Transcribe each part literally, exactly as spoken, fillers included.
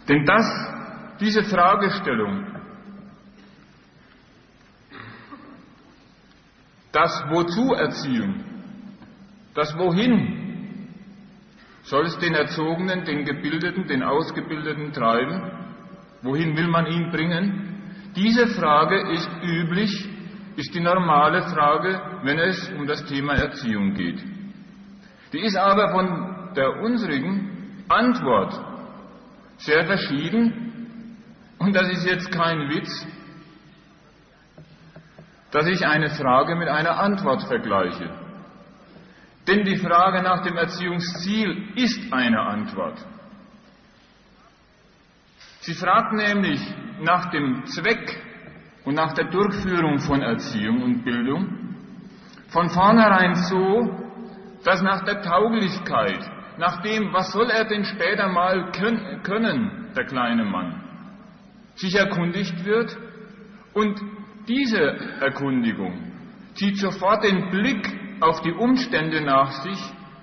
Denn das, diese Fragestellung, das Wozu Erziehung, das Wohin, soll es den Erzogenen, den Gebildeten, den Ausgebildeten treiben? Wohin will man ihn bringen? Diese Frage ist üblich, ist die normale Frage, wenn es um das Thema Erziehung geht. Die ist aber von der unsrigen Antwort sehr verschieden, und das ist jetzt kein Witz, dass ich eine Frage mit einer Antwort vergleiche. Denn die Frage nach dem Erziehungsziel ist eine Antwort. Sie fragt nämlich nach dem Zweck und nach der Durchführung von Erziehung und Bildung von vornherein so, dass nach der Tauglichkeit, nach dem, was soll er denn später mal können, der kleine Mann, sich erkundigt wird, und diese Erkundigung zieht sofort den Blick auf die Umstände nach sich,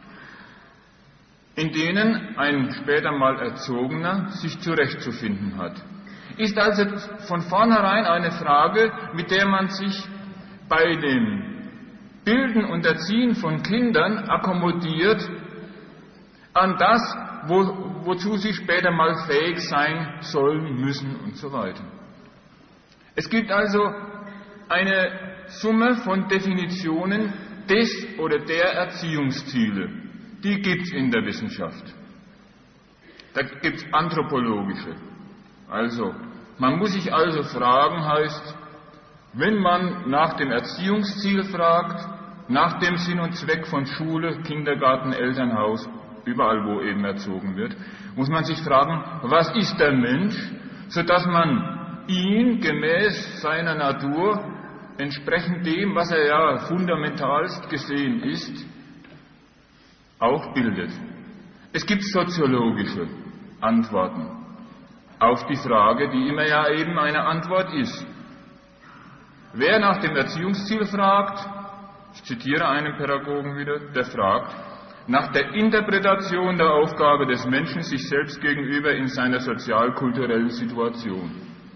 in denen ein später mal Erzogener sich zurechtzufinden hat. Ist also von vornherein eine Frage, mit der man sich bei dem Bilden und Erziehen von Kindern akkommodiert an das, wo, wozu sie später mal fähig sein sollen, müssen und so weiter. Es gibt also eine Summe von Definitionen des oder der Erziehungsziele. Die gibt es in der Wissenschaft. Da gibt es anthropologische. Also, man muss sich also fragen, heißt, wenn man nach dem Erziehungsziel fragt, nach dem Sinn und Zweck von Schule, Kindergarten, Elternhaus, überall wo eben erzogen wird, muss man sich fragen, was ist der Mensch, sodass man ihn gemäß seiner Natur, entsprechend dem, was er ja fundamentalst gesehen ist, auch bildet. Es gibt soziologische Antworten auf die Frage, die immer ja eben eine Antwort ist. Wer nach dem Erziehungsziel fragt, ich zitiere einen Pädagogen wieder, der fragt, nach der Interpretation der Aufgabe des Menschen sich selbst gegenüber in seiner sozial-kulturellen Situation.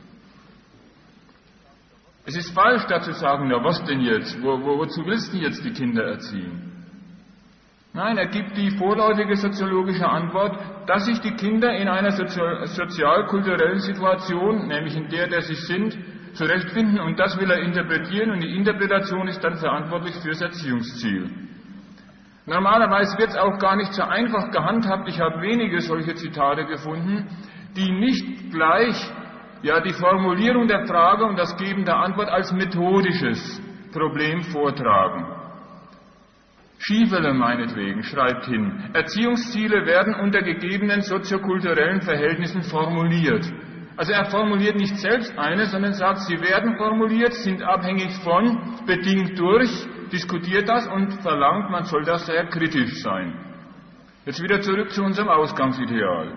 Es ist falsch, da zu sagen, na was denn jetzt, wo, wo, wozu willst du jetzt die Kinder erziehen? Nein, er gibt die vorläufige soziologische Antwort, dass sich die Kinder in einer sozial-kulturellen Situation, nämlich in der, der sie sind, zurechtfinden, und das will er interpretieren, und die Interpretation ist dann verantwortlich fürs Erziehungsziel. Normalerweise wird es auch gar nicht so einfach gehandhabt. Ich habe wenige solche Zitate gefunden, die nicht gleich ja die Formulierung der Frage und das Geben der Antwort als methodisches Problem vortragen. Schiefele meinetwegen schreibt hin, Erziehungsziele werden unter gegebenen soziokulturellen Verhältnissen formuliert. Also er formuliert nicht selbst eine, sondern sagt, sie werden formuliert, sind abhängig von, bedingt durch, diskutiert das und verlangt, man soll das sehr kritisch sein. Jetzt wieder zurück zu unserem Ausgangsideal.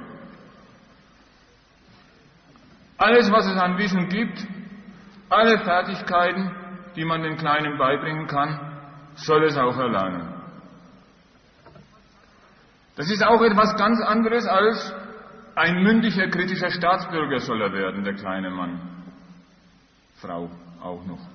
Alles, was es an Wissen gibt, alle Fertigkeiten, die man den Kleinen beibringen kann, soll es auch erlernen. Das ist auch etwas ganz anderes als ein mündiger, kritischer Staatsbürger soll er werden, der kleine Mann. Frau auch noch.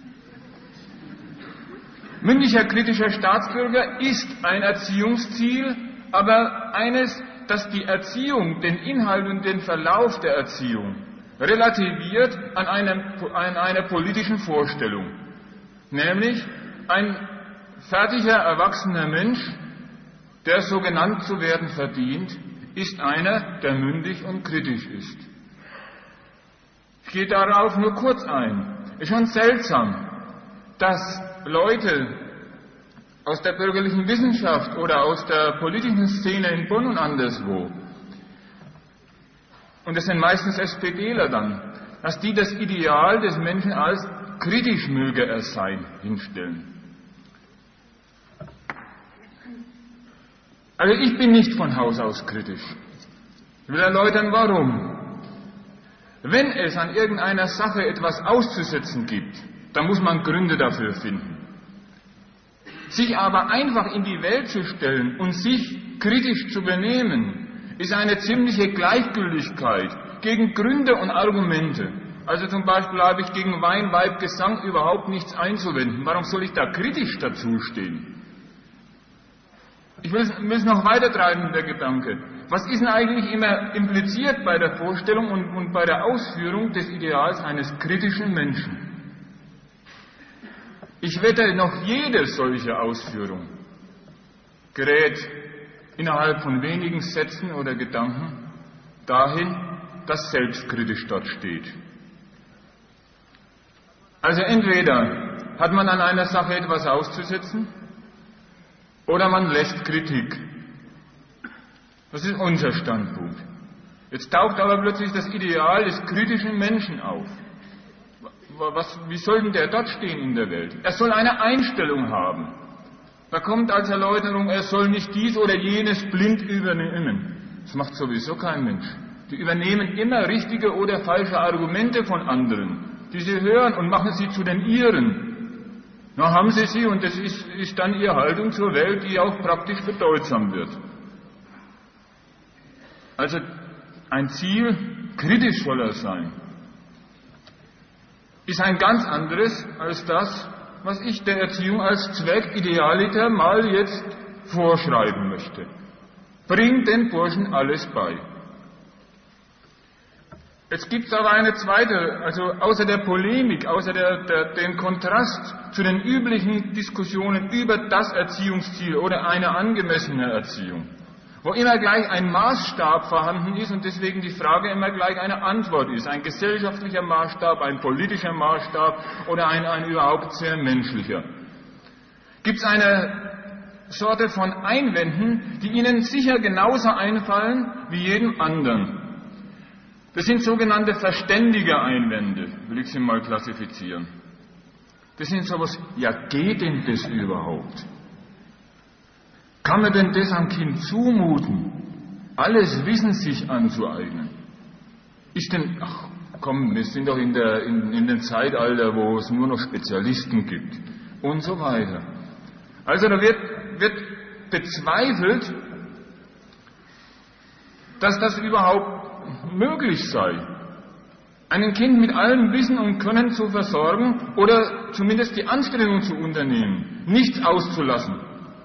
Mündiger, kritischer Staatsbürger ist ein Erziehungsziel, aber eines, das die Erziehung, den Inhalt und den Verlauf der Erziehung relativiert an, einem, an einer politischen Vorstellung. Nämlich ein fertiger, erwachsener Mensch, der so genannt zu werden verdient, ist einer, der mündig und kritisch ist. Ich gehe darauf nur kurz ein. Es ist schon seltsam, dass Leute aus der bürgerlichen Wissenschaft oder aus der politischen Szene in Bonn und anderswo, und das sind meistens SPDler dann, dass die das Ideal des Menschen als kritisch möge er sein hinstellen. Also ich bin nicht von Haus aus kritisch. Ich will erläutern, warum. Wenn es an irgendeiner Sache etwas auszusetzen gibt, dann muss man Gründe dafür finden. Sich aber einfach in die Welt zu stellen und sich kritisch zu benehmen, ist eine ziemliche Gleichgültigkeit gegen Gründe und Argumente. Also zum Beispiel habe ich gegen Wein, Weib, Gesang überhaupt nichts einzuwenden. Warum soll ich da kritisch dazustehen? Ich will es noch weiter treiben, der Gedanke. Was ist denn eigentlich immer impliziert bei der Vorstellung und, und bei der Ausführung des Ideals eines kritischen Menschen? Ich wette, noch jede solche Ausführung gerät innerhalb von wenigen Sätzen oder Gedanken dahin, dass selbstkritisch dort steht. Also entweder hat man an einer Sache etwas auszusetzen, oder man lässt Kritik. Das ist unser Standpunkt. Jetzt taucht aber plötzlich das Ideal des kritischen Menschen auf. Was, wie soll denn der dort stehen in der Welt? Er soll eine Einstellung haben. Da kommt als Erläuterung, er soll nicht dies oder jenes blind übernehmen. Das macht sowieso kein Mensch. Die übernehmen immer richtige oder falsche Argumente von anderen, die sie hören und machen sie zu den ihren. Na, haben sie sie, und das ist, ist dann ihre Haltung zur Welt, die auch praktisch bedeutsam wird. Also ein Ziel, kritisch soll er sein, ist ein ganz anderes als das, was ich der Erziehung als Zweck idealiter mal jetzt vorschreiben möchte. Bringt den Burschen alles bei. Jetzt gibt es aber eine zweite, also außer der Polemik, außer der, der, den Kontrast zu den üblichen Diskussionen über das Erziehungsziel oder eine angemessene Erziehung, wo immer gleich ein Maßstab vorhanden ist und deswegen die Frage immer gleich eine Antwort ist, ein gesellschaftlicher Maßstab, ein politischer Maßstab oder ein, ein überhaupt sehr menschlicher. Gibt es eine Sorte von Einwänden, die Ihnen sicher genauso einfallen wie jedem anderen. Das sind sogenannte verständige Einwände, will ich sie mal klassifizieren. Das sind sowas, ja, geht denn das überhaupt? Kann man denn das am Kind zumuten, alles Wissen sich anzueignen? Ist denn, ach komm, wir sind doch in, der, in, in dem Zeitalter, wo es nur noch Spezialisten gibt und so weiter. Also da wird, wird bezweifelt, dass das überhaupt möglich sei, ein Kind mit allem Wissen und Können zu versorgen oder zumindest die Anstrengung zu unternehmen, nichts auszulassen.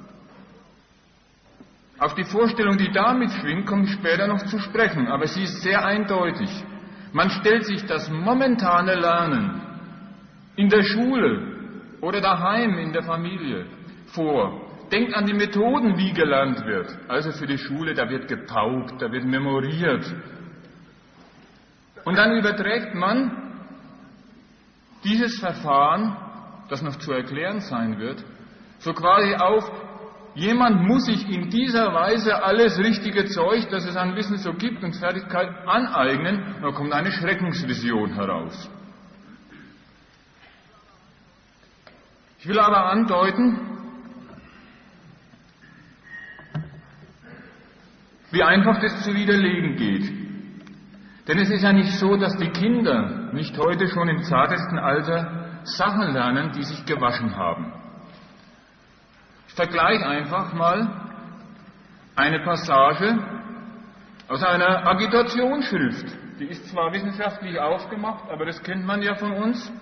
Auf die Vorstellung, die damit schwingt, komme ich später noch zu sprechen, aber sie ist sehr eindeutig. Man stellt sich das momentane Lernen in der Schule oder daheim in der Familie vor. Denkt an die Methoden, wie gelernt wird. Also für die Schule, da wird gepaukt, da wird memoriert. Und dann überträgt man dieses Verfahren, das noch zu erklären sein wird, so quasi auf, jemand muss sich in dieser Weise alles richtige Zeug, das es an Wissen so gibt und Fertigkeit aneignen, da kommt eine Schreckensvision heraus. Ich will aber andeuten, wie einfach das zu widerlegen geht. Denn es ist ja nicht so, dass die Kinder nicht heute schon im zartesten Alter Sachen lernen, die sich gewaschen haben. Ich vergleiche einfach mal eine Passage aus einer Agitationsschrift. Die ist zwar wissenschaftlich aufgemacht, aber das kennt man ja von uns.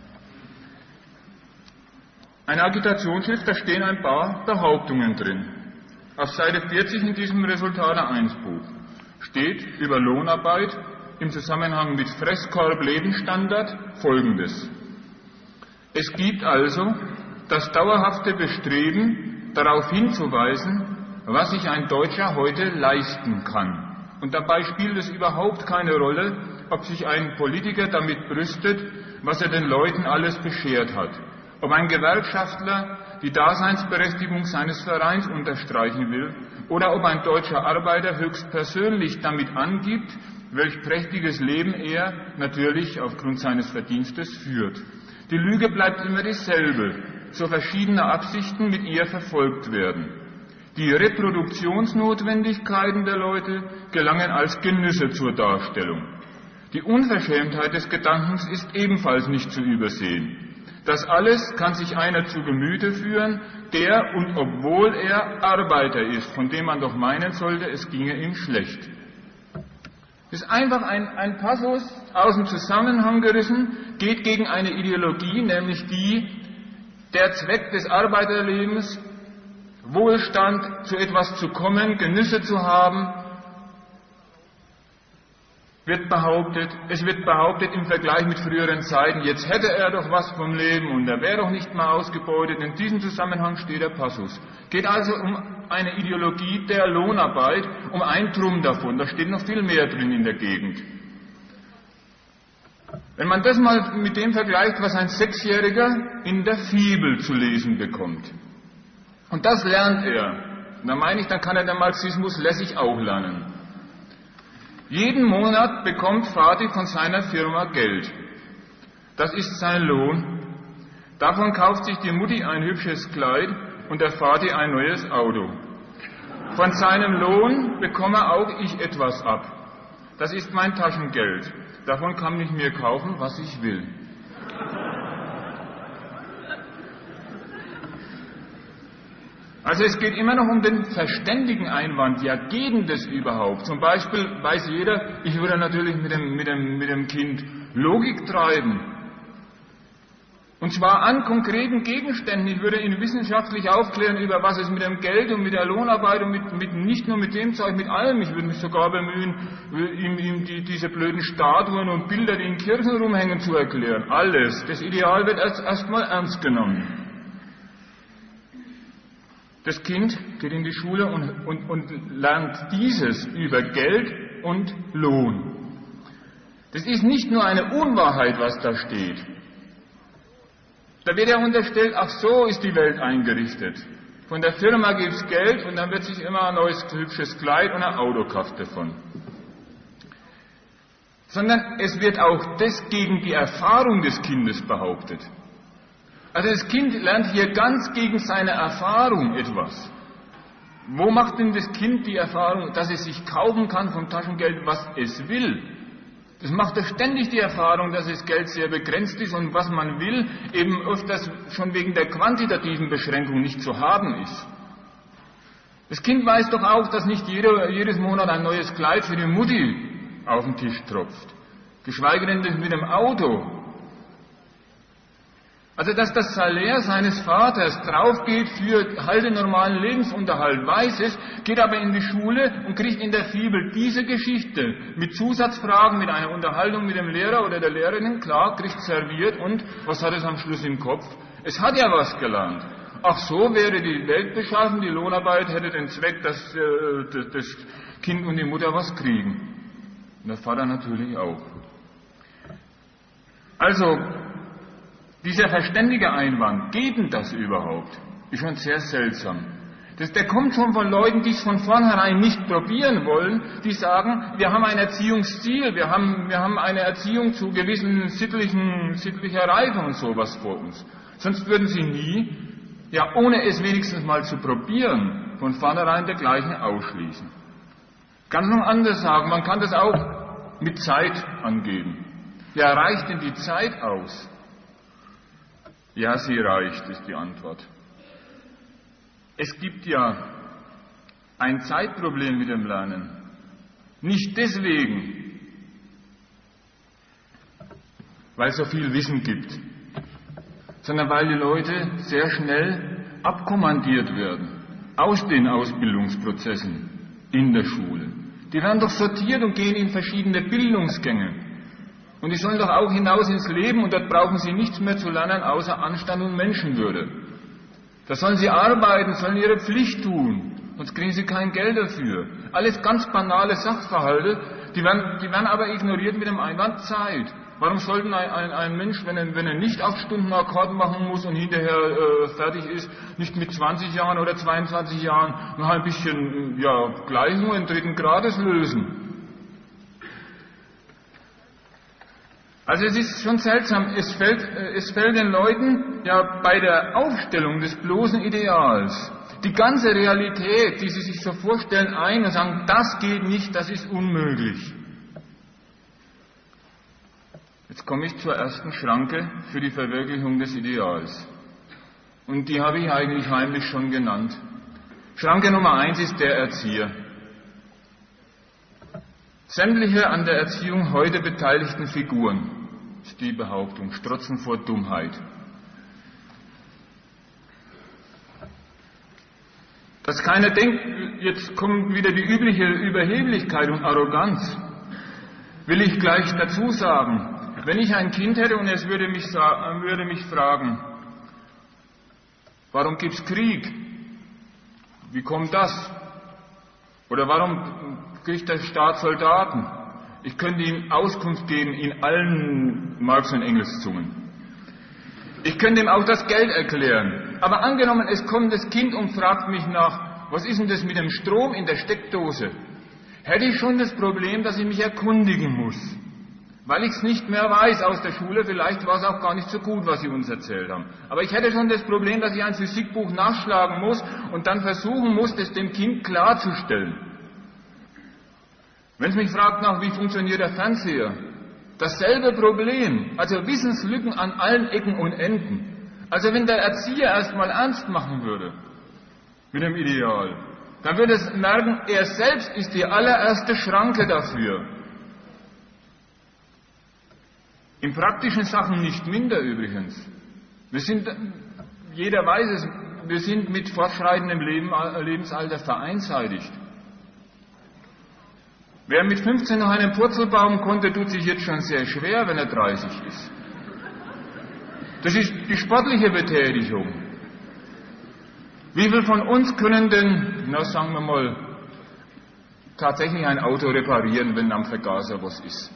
Eine Agitationsschrift, da stehen ein paar Behauptungen drin. Auf Seite vierzig in diesem Resultate eins Buch steht über Lohnarbeit im Zusammenhang mit Fresskorb-Lebensstandard Folgendes. Es gibt also das dauerhafte Bestreben, darauf hinzuweisen, was sich ein Deutscher heute leisten kann. Und dabei spielt es überhaupt keine Rolle, ob sich ein Politiker damit brüstet, was er den Leuten alles beschert hat. Ob ein Gewerkschaftler die Daseinsberechtigung seines Vereins unterstreichen will oder ob ein deutscher Arbeiter höchstpersönlich damit angibt, welch prächtiges Leben er natürlich aufgrund seines Verdienstes führt. Die Lüge bleibt immer dieselbe, so verschiedene Absichten mit ihr verfolgt werden. Die Reproduktionsnotwendigkeiten der Leute gelangen als Genüsse zur Darstellung. Die Unverschämtheit des Gedankens ist ebenfalls nicht zu übersehen. Das alles kann sich einer zu Gemüte führen, der, und obwohl er Arbeiter ist, von dem man doch meinen sollte, es ginge ihm schlecht. Das ist einfach ein, ein Passus aus dem Zusammenhang gerissen, geht gegen eine Ideologie, nämlich die, der Zweck des Arbeiterlebens, Wohlstand, zu etwas zu kommen, Genüsse zu haben, wird behauptet, es wird behauptet im Vergleich mit früheren Zeiten, jetzt hätte er doch was vom Leben und er wäre doch nicht mehr ausgebeutet. In diesem Zusammenhang steht der Passus. Geht also um eine Ideologie der Lohnarbeit, um ein Drum davon. Da steht noch viel mehr drin in der Gegend. Wenn man das mal mit dem vergleicht, was ein Sechsjähriger in der Fibel zu lesen bekommt, und das lernt er, dann meine ich, dann kann er den Marxismus lässig auch lernen. Jeden Monat bekommt Vati von seiner Firma Geld. Das ist sein Lohn. Davon kauft sich die Mutti ein hübsches Kleid und der Vati ein neues Auto. Von seinem Lohn bekomme auch ich etwas ab. Das ist mein Taschengeld. Davon kann ich mir kaufen, was ich will. Also es geht immer noch um den verständigen Einwand. Ja, geht denn das überhaupt? Zum Beispiel weiß jeder, ich würde natürlich mit dem, mit dem, mit dem Kind Logik treiben. Und zwar an konkreten Gegenständen. Ich würde ihn wissenschaftlich aufklären, über was es mit dem Geld und mit der Lohnarbeit und mit, mit, nicht nur mit dem Zeug, mit allem. Ich würde mich sogar bemühen, ihm, ihm die, diese blöden Statuen und Bilder, die in Kirchen rumhängen, zu erklären. Alles. Das Ideal wird erst erstmal ernst genommen. Das Kind geht in die Schule und, und, und lernt dieses über Geld und Lohn. Das ist nicht nur eine Unwahrheit, was da steht. Da wird ja unterstellt, ach so ist die Welt eingerichtet. Von der Firma gibt es Geld und dann wird sich immer ein neues hübsches Kleid und ein Auto kauft davon. Sondern es wird auch das gegen die Erfahrung des Kindes behauptet. Also das Kind lernt hier ganz gegen seine Erfahrung etwas. Wo macht denn das Kind die Erfahrung, dass es sich kaufen kann vom Taschengeld, was es will? Das macht doch ständig die Erfahrung, dass das Geld sehr begrenzt ist und was man will, eben öfters schon wegen der quantitativen Beschränkung nicht zu haben ist. Das Kind weiß doch auch, dass nicht jeder, jedes Monat ein neues Kleid für die Mutti auf den Tisch tropft. Geschweige denn das mit dem Auto. Also, dass das Salär seines Vaters draufgeht für halt den normalen Lebensunterhalt, weiß es, geht aber in die Schule und kriegt in der Fibel diese Geschichte mit Zusatzfragen, mit einer Unterhaltung mit dem Lehrer oder der Lehrerin, klar, kriegt serviert und was hat es am Schluss im Kopf? Es hat ja was gelernt. Ach so wäre die Welt beschaffen, die Lohnarbeit hätte den Zweck, dass äh, das Kind und die Mutter was kriegen. Und der Vater natürlich auch. Also, dieser verständige Einwand, geht denn das überhaupt? Ist schon sehr seltsam. Das, der kommt schon von Leuten, die es von vornherein nicht probieren wollen, die sagen, wir haben ein Erziehungsziel, wir haben, wir haben eine Erziehung zu gewissen sittlichen, sittlicher Reife und sowas vor uns. Sonst würden sie nie, ja ohne es wenigstens mal zu probieren, von vornherein dergleichen ausschließen. Ganz noch anders sagen, man kann das auch mit Zeit angeben. Ja, reicht denn die Zeit aus? Ja, sie reicht, ist die Antwort. Es gibt ja ein Zeitproblem mit dem Lernen. Nicht deswegen, weil es so viel Wissen gibt, sondern weil die Leute sehr schnell abkommandiert werden aus den Ausbildungsprozessen in der Schule. Die werden doch sortiert und gehen in verschiedene Bildungsgänge. Und die sollen doch auch hinaus ins Leben und dort brauchen sie nichts mehr zu lernen, außer Anstand und Menschenwürde. Da sollen sie arbeiten, sollen ihre Pflicht tun, sonst kriegen sie kein Geld dafür. Alles ganz banale Sachverhalte, die werden, die werden aber ignoriert mit dem Einwand Zeit. Warum sollte ein, ein, ein Mensch, wenn er, wenn er nicht acht Stunden Akkord machen muss und hinterher äh, fertig ist, nicht mit zwanzig Jahren oder zweiundzwanzig Jahren noch ein bisschen ja, Gleichungen dritten Grades lösen? Also es ist schon seltsam, es fällt, es fällt den Leuten ja bei der Aufstellung des bloßen Ideals die ganze Realität, die sie sich so vorstellen, ein und sagen, das geht nicht, das ist unmöglich. Jetzt komme ich zur ersten Schranke für die Verwirklichung des Ideals. Und die habe ich eigentlich heimlich schon genannt. Schranke Nummer eins ist der Erzieher. Sämtliche an der Erziehung heute beteiligten Figuren, ist die Behauptung, strotzen vor Dummheit. Dass keiner denkt, jetzt kommt wieder die übliche Überheblichkeit und Arroganz, will ich gleich dazu sagen. Wenn ich ein Kind hätte und es würde mich, würde mich fragen, warum gibt es Krieg? Wie kommt das? Oder warum kriegt der Staat Soldaten? Ich könnte ihm Auskunft geben in allen Marx- und Engelszungen. Ich könnte ihm auch das Geld erklären. Aber angenommen, es kommt das Kind und fragt mich nach, was ist denn das mit dem Strom in der Steckdose? Hätte ich schon das Problem, dass ich mich erkundigen muss. Weil ich es nicht mehr weiß aus der Schule, vielleicht war es auch gar nicht so gut, was Sie uns erzählt haben. Aber ich hätte schon das Problem, dass ich ein Physikbuch nachschlagen muss und dann versuchen muss, das dem Kind klarzustellen. Wenn es mich fragt nach, wie funktioniert der Fernseher, dasselbe Problem, also Wissenslücken an allen Ecken und Enden. Also wenn der Erzieher erstmal ernst machen würde mit dem Ideal, dann würde es merken, er selbst ist die allererste Schranke dafür. In praktischen Sachen nicht minder übrigens. Wir sind, jeder weiß es, wir sind mit fortschreitendem Leben, Lebensalter vereinseitigt. Wer mit fünfzehn noch einen Purzelbaum konnte, tut sich jetzt schon sehr schwer, wenn er dreißig ist. Das ist die sportliche Betätigung. Wie viele von uns können denn, na sagen wir mal, tatsächlich ein Auto reparieren, wenn am Vergaser was ist?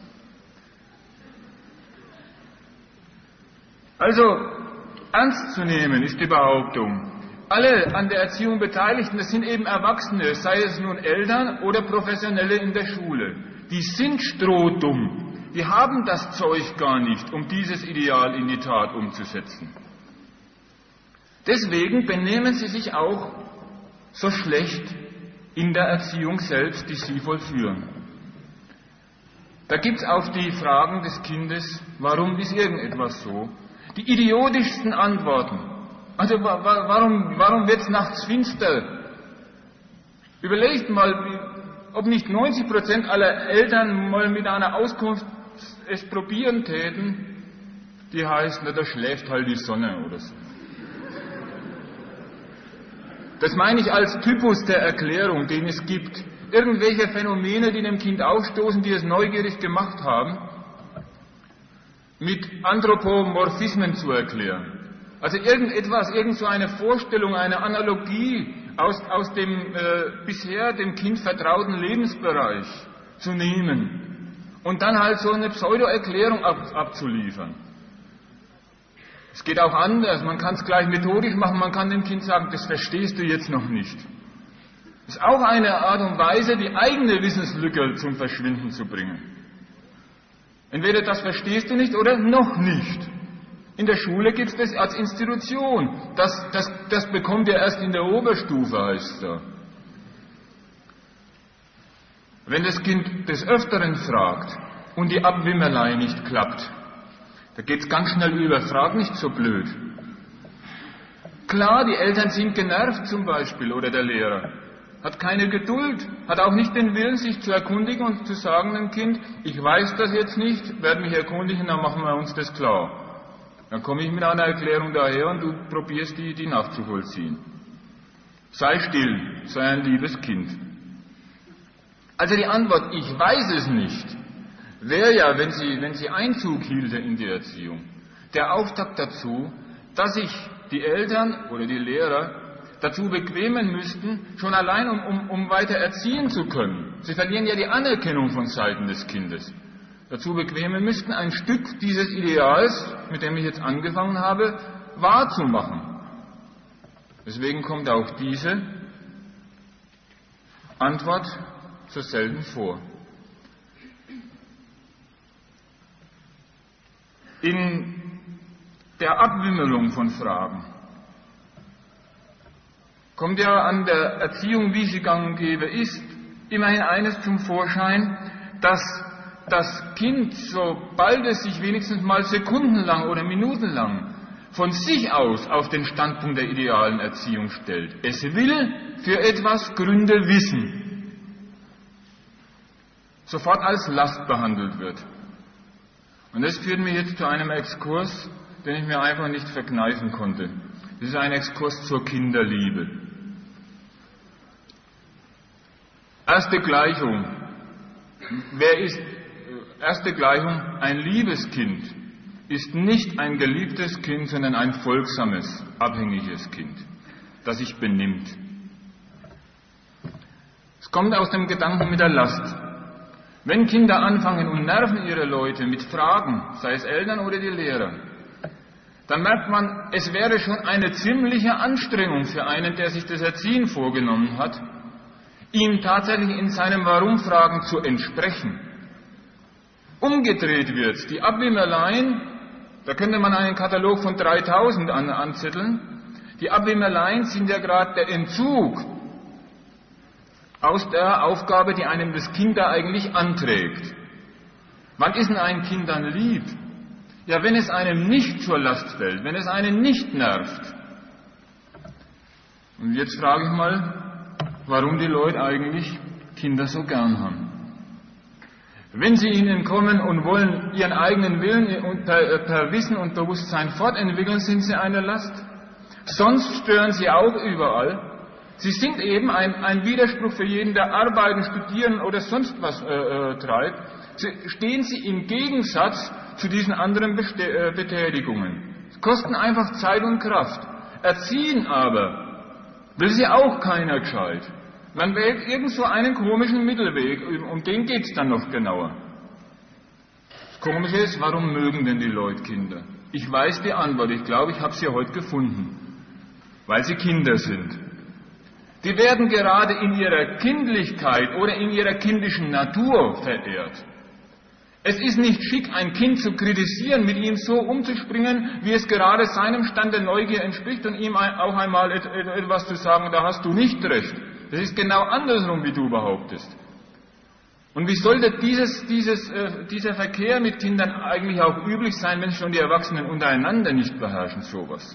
Also, ernst zu nehmen ist die Behauptung. Alle an der Erziehung Beteiligten, das sind eben Erwachsene, sei es nun Eltern oder Professionelle in der Schule. Die sind strohdumm. Die haben das Zeug gar nicht, um dieses Ideal in die Tat umzusetzen. Deswegen benehmen sie sich auch so schlecht in der Erziehung selbst, die sie vollführen. Da gibt es auf die Fragen des Kindes, warum ist irgendetwas so, die idiotischsten Antworten. Also warum, warum wird es nachts finster? Überlegt mal, ob nicht neunzig Prozent aller Eltern mal mit einer Auskunft es probieren täten, die heißt, na, da schläft halt die Sonne oder so. Das meine ich als Typus der Erklärung, den es gibt. Irgendwelche Phänomene, die dem Kind aufstoßen, die es neugierig gemacht haben, mit Anthropomorphismen zu erklären. Also irgendetwas, irgend so eine Vorstellung, eine Analogie aus, aus dem äh, bisher dem Kind vertrauten Lebensbereich zu nehmen und dann halt so eine Pseudo-Erklärung ab, abzuliefern. Es geht auch anders, man kann es gleich methodisch machen, man kann dem Kind sagen, das verstehst du jetzt noch nicht. Das ist auch eine Art und Weise, die eigene Wissenslücke zum Verschwinden zu bringen. Entweder das verstehst du nicht oder noch nicht. In der Schule gibt es das als Institution. Das, das, das bekommt ihr erst in der Oberstufe, heißt es da. Wenn das Kind des Öfteren fragt und die Abwimmerlei nicht klappt, da geht es ganz schnell über, frag nicht so blöd. Klar, die Eltern sind genervt zum Beispiel oder der Lehrer. Hat keine Geduld, hat auch nicht den Willen, sich zu erkundigen und zu sagen dem Kind, ich weiß das jetzt nicht, werde mich erkundigen, dann machen wir uns das klar. Dann komme ich mit einer Erklärung daher und du probierst die, die nachzuvollziehen. Sei still, sei ein liebes Kind. Also die Antwort, ich weiß es nicht, wäre ja, wenn sie, wenn sie Einzug hielte in die Erziehung, der Auftakt dazu, dass sich die Eltern oder die Lehrer dazu bequemen müssten, schon allein um, um, um weiter erziehen zu können. Sie verlieren ja die Anerkennung von Seiten des Kindes. Dazu bequemen müssten, ein Stück dieses Ideals, mit dem ich jetzt angefangen habe, wahrzumachen. Deswegen kommt auch diese Antwort so selten vor. In der Abwimmelung von Fragen kommt ja an der Erziehung, wie sie gang und gäbe ist, immerhin eines zum Vorschein, dass das Kind, sobald es sich wenigstens mal sekundenlang oder minutenlang von sich aus auf den Standpunkt der idealen Erziehung stellt, es will für etwas Gründe wissen, sofort als Last behandelt wird. Und das führt mich jetzt zu einem Exkurs, den ich mir einfach nicht verkneifen konnte. Das ist ein Exkurs zur Kinderliebe. Erste Gleichung. Wer ist, erste Gleichung, ein liebes Kind ist nicht ein geliebtes Kind, sondern ein folgsames, abhängiges Kind, das sich benimmt. Es kommt aus dem Gedanken mit der Last. Wenn Kinder anfangen und nerven ihre Leute mit Fragen, sei es Eltern oder die Lehrer, dann merkt man, es wäre schon eine ziemliche Anstrengung für einen, der sich das Erziehen vorgenommen hat, ihm tatsächlich in seinem Warum-Fragen zu entsprechen. Umgedreht wird, die Abwimmerlein, da könnte man einen Katalog von dreitausend an, anzetteln, die Abwimmerlein sind ja gerade der Entzug aus der Aufgabe, die einem das Kind da eigentlich anträgt. Wann ist denn ein Kind dann lieb? Ja, wenn es einem nicht zur Last fällt, wenn es einen nicht nervt. Und jetzt frage ich mal, warum die Leute eigentlich Kinder so gern haben. Wenn sie ihnen kommen und wollen ihren eigenen Willen per, per Wissen und Bewusstsein fortentwickeln, sind sie eine Last. Sonst stören sie auch überall. Sie sind eben ein, ein Widerspruch für jeden, der arbeiten, studieren oder sonst was äh, äh, treibt. Sie, stehen sie im Gegensatz zu diesen anderen Beste äh, Betätigungen. Sie kosten einfach Zeit und Kraft. Erziehen aber will sie auch keiner gescheit. Man wählt irgend so einen komischen Mittelweg, um den geht es dann noch genauer. Das Komische ist, warum mögen denn die Leute Kinder? Ich weiß die Antwort, ich glaube, ich habe sie heute gefunden. Weil sie Kinder sind. Die werden gerade in ihrer Kindlichkeit oder in ihrer kindischen Natur verehrt. Es ist nicht schick, ein Kind zu kritisieren, mit ihm so umzuspringen, wie es gerade seinem Stand der Neugier entspricht und ihm auch einmal etwas zu sagen, da hast du nicht recht. Das ist genau andersrum, wie du behauptest. Und wie sollte dieses, dieses, äh, dieser Verkehr mit Kindern eigentlich auch üblich sein, wenn schon die Erwachsenen untereinander nicht beherrschen sowas?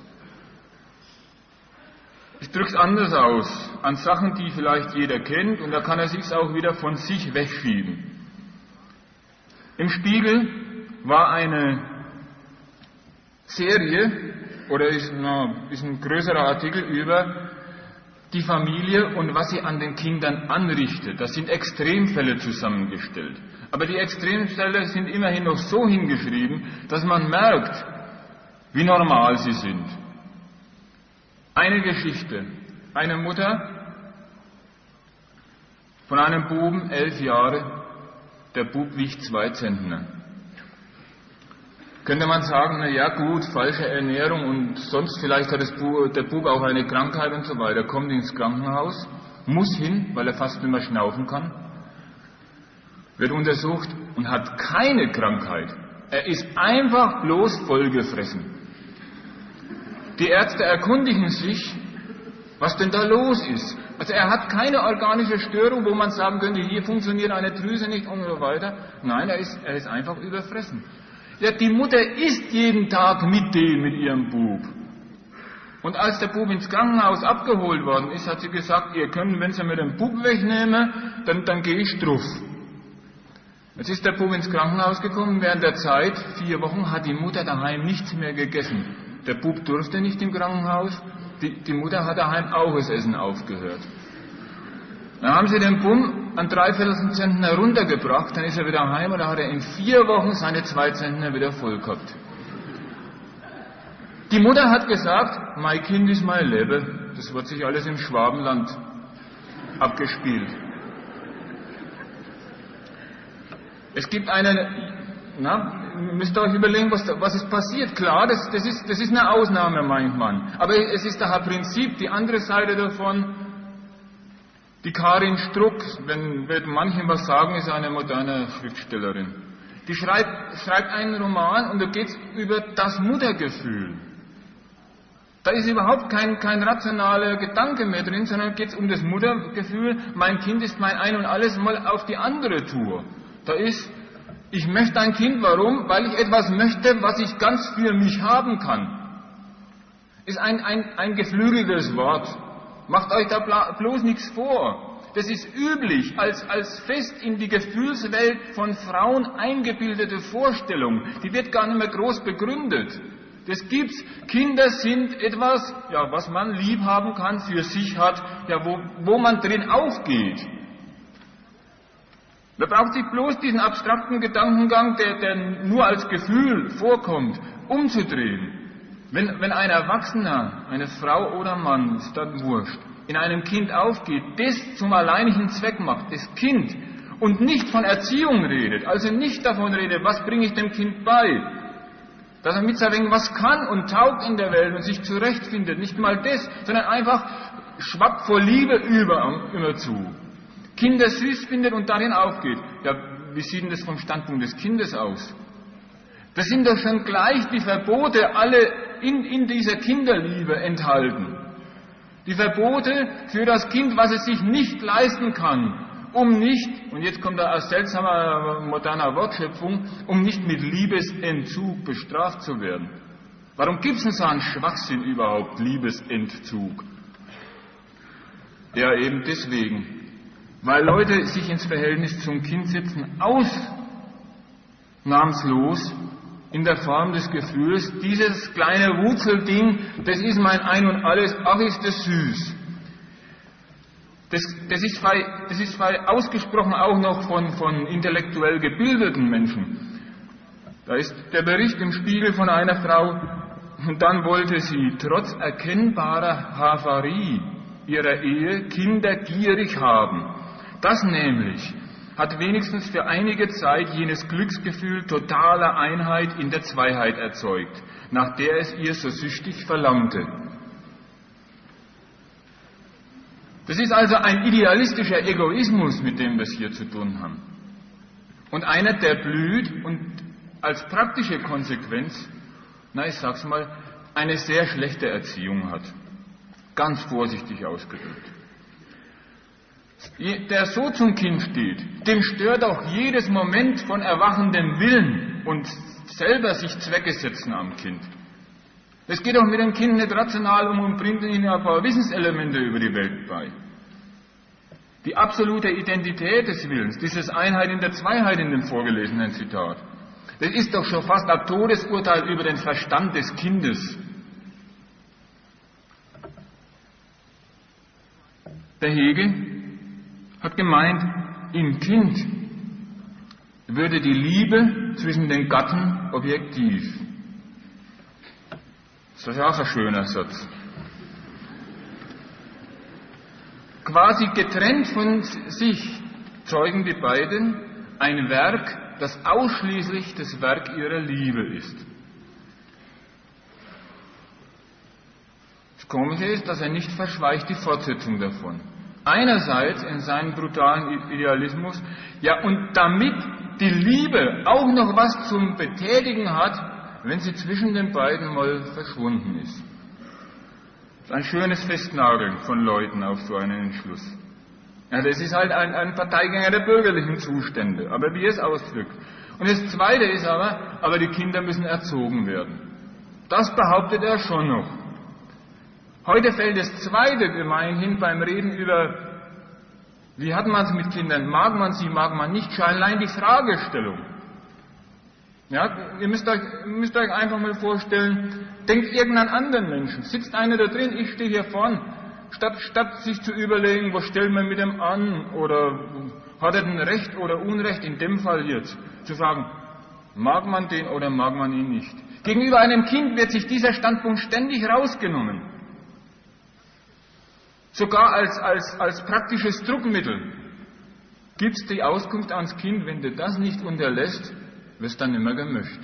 Ich drücke es anders aus, an Sachen, die vielleicht jeder kennt, und da kann er sich auch wieder von sich wegschieben. Im Spiegel war eine Serie, oder ist, na, ist ein größerer Artikel über die Familie und was sie an den Kindern anrichtet. Das sind Extremfälle zusammengestellt. Aber die Extremfälle sind immerhin noch so hingeschrieben, dass man merkt, wie normal sie sind. Eine Geschichte. Eine Mutter von einem Buben, elf Jahre, der Bub wiegt zwei Zentner. Könnte man sagen, na ja gut, falsche Ernährung und sonst vielleicht hat das Bu- der Bub auch eine Krankheit und so weiter, kommt ins Krankenhaus, muss hin, weil er fast nicht mehr schnaufen kann, wird untersucht und hat keine Krankheit. Er ist einfach bloß vollgefressen. Die Ärzte erkundigen sich, was denn da los ist. Also er hat keine organische Störung, wo man sagen könnte, hier funktioniert eine Drüse nicht und so weiter. Nein, er ist, er ist einfach überfressen. Ja, die Mutter isst jeden Tag mit dem, mit ihrem Bub. Und als der Bub ins Krankenhaus abgeholt worden ist, hat sie gesagt, ihr könnt, wenn sie mir den Bub wegnehmen, dann, dann gehe ich drauf. Jetzt ist der Bub ins Krankenhaus gekommen, während der Zeit, vier Wochen, hat die Mutter daheim nichts mehr gegessen. Der Bub durfte nicht im Krankenhaus, die, die Mutter hat daheim auch das Essen aufgehört. Dann haben sie den Bub an dreiviertel Zentner runtergebracht, dann ist er wieder heim und da hat er in vier Wochen seine zwei Zentner wieder voll gehabt. Die Mutter hat gesagt, mein Kind ist mein Leben, das wird sich alles im Schwabenland abgespielt. Es gibt einen, na, müsst ihr euch überlegen, was, was ist passiert. Klar, das, das, ist, das ist eine Ausnahme, meint man. Aber es ist daher Prinzip, die andere Seite davon. Die Karin Struck, wenn, wenn manchen was sagen, ist eine moderne Schriftstellerin. Die schreibt, schreibt einen Roman und da geht es über das Muttergefühl. Da ist überhaupt kein, kein rationaler Gedanke mehr drin, sondern geht es um das Muttergefühl, mein Kind ist mein Ein und Alles, mal auf die andere Tour. Da ist Ich möchte ein Kind, warum? Weil ich etwas möchte, was ich ganz für mich haben kann. Ist ein, ein, ein geflügeltes Wort. Macht euch da bloß nichts vor. Das ist üblich, als, als fest in die Gefühlswelt von Frauen eingebildete Vorstellung. Die wird gar nicht mehr groß begründet. Das gibt's. Kinder sind etwas, ja, was man lieb haben kann, für sich hat, ja, wo, wo man drin aufgeht. Man braucht sich bloß diesen abstrakten Gedankengang, der, der nur als Gefühl vorkommt, umzudrehen. Wenn, wenn ein Erwachsener, eine Frau oder Mann, ist dann wurscht, in einem Kind aufgeht, das zum alleinigen Zweck macht, das Kind, und nicht von Erziehung redet, also nicht davon redet, was bringe ich dem Kind bei, dass er mit sich was kann und taugt in der Welt und sich zurechtfindet, nicht mal das, sondern einfach schwappt vor Liebe über, immer zu. Kinder süß findet und darin aufgeht. Ja, wie sieht denn das vom Standpunkt des Kindes aus? Das sind doch schon gleich die Verbote alle in, in dieser Kinderliebe enthalten. Die Verbote für das Kind, was es sich nicht leisten kann, um nicht, und jetzt kommt da eine seltsame moderne Wortschöpfung, um nicht mit Liebesentzug bestraft zu werden. Warum gibt es denn so einen Schwachsinn überhaupt, Liebesentzug? Ja, eben deswegen. Weil Leute sich ins Verhältnis zum Kind setzen, ausnahmslos in der Form des Gefühls, dieses kleine Wurzelding, das ist mein Ein und Alles, ach ist das süß. Das, das, ist, frei, das ist frei ausgesprochen auch noch von, von intellektuell gebildeten Menschen. Da ist der Bericht im Spiegel von einer Frau, und dann wollte sie trotz erkennbarer Havarie ihrer Ehe Kinder gierig haben. Das nämlich hat wenigstens für einige Zeit jenes Glücksgefühl totaler Einheit in der Zweiheit erzeugt, nach der es ihr so süchtig verlangte. Das ist also ein idealistischer Egoismus, mit dem wir es hier zu tun haben. Und einer, der blüht und als praktische Konsequenz, na ich sag's mal, eine sehr schlechte Erziehung hat. Ganz vorsichtig ausgedrückt. Der so zum Kind steht, dem stört auch jedes Moment von erwachendem Willen und selber sich Zwecke setzen am Kind. Es geht auch mit dem Kind nicht rational um und bringt ihnen ein paar Wissenselemente über die Welt bei. Die absolute Identität des Willens, dieses Einheit in der Zweiheit in dem vorgelesenen Zitat, das ist doch schon fast ein Todesurteil über den Verstand des Kindes. Der Hegel hat gemeint, im Kind würde die Liebe zwischen den Gatten objektiv. Das ist ja auch ein schöner Satz. Quasi getrennt von sich zeugen die beiden ein Werk, das ausschließlich das Werk ihrer Liebe ist. Das Komische ist, dass er nicht verschweigt die Fortsetzung davon. Einerseits in seinem brutalen Idealismus, ja, und damit die Liebe auch noch was zum Betätigen hat, wenn sie zwischen den beiden mal verschwunden ist. Das ist ein schönes Festnageln von Leuten auf so einen Entschluss. Ja, das ist halt ein, ein Parteigänger der bürgerlichen Zustände, aber wie er es ausdrückt. Und das Zweite ist aber, aber die Kinder müssen erzogen werden. Das behauptet er schon noch. Heute fällt das Zweite gemeinhin beim Reden über, wie hat man es mit Kindern, mag man sie, mag man nicht, schon allein die Fragestellung. Ja, ihr müsst euch, müsst euch einfach mal vorstellen, denkt irgendeinen anderen Menschen, sitzt einer da drin, ich stehe hier vorn, statt, statt sich zu überlegen, was stellt man mit dem an, oder hat er denn Recht oder Unrecht, in dem Fall jetzt, zu sagen, mag man den oder mag man ihn nicht. Gegenüber einem Kind wird sich dieser Standpunkt ständig rausgenommen. Sogar als, als, als praktisches Druckmittel gibt es die Auskunft ans Kind, wenn du das nicht unterlässt, wirst du dann immer gemischt.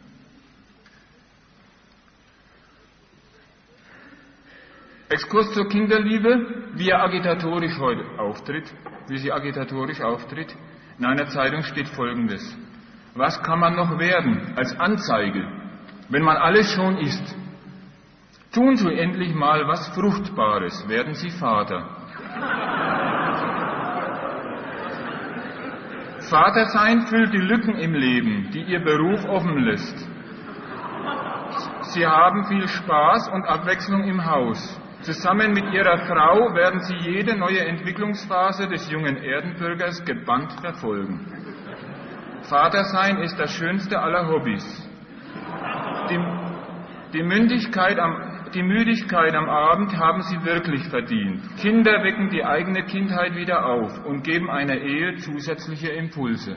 Exkurs zur Kinderliebe, wie er agitatorisch heute auftritt, wie sie agitatorisch auftritt. In einer Zeitung steht Folgendes. Was kann man noch werden als Anzeige, wenn man alles schon ist? Tun Sie endlich mal was Fruchtbares, werden Sie Vater. Vatersein füllt die Lücken im Leben, die Ihr Beruf offen lässt. Sie haben viel Spaß und Abwechslung im Haus. Zusammen mit Ihrer Frau werden Sie jede neue Entwicklungsphase des jungen Erdenbürgers gebannt verfolgen. Vatersein ist das schönste aller Hobbys. Die, die, Mündigkeit am, die Müdigkeit am Abend haben Sie wirklich verdient. Kinder wecken die eigene Kindheit wieder auf und geben einer Ehe zusätzliche Impulse.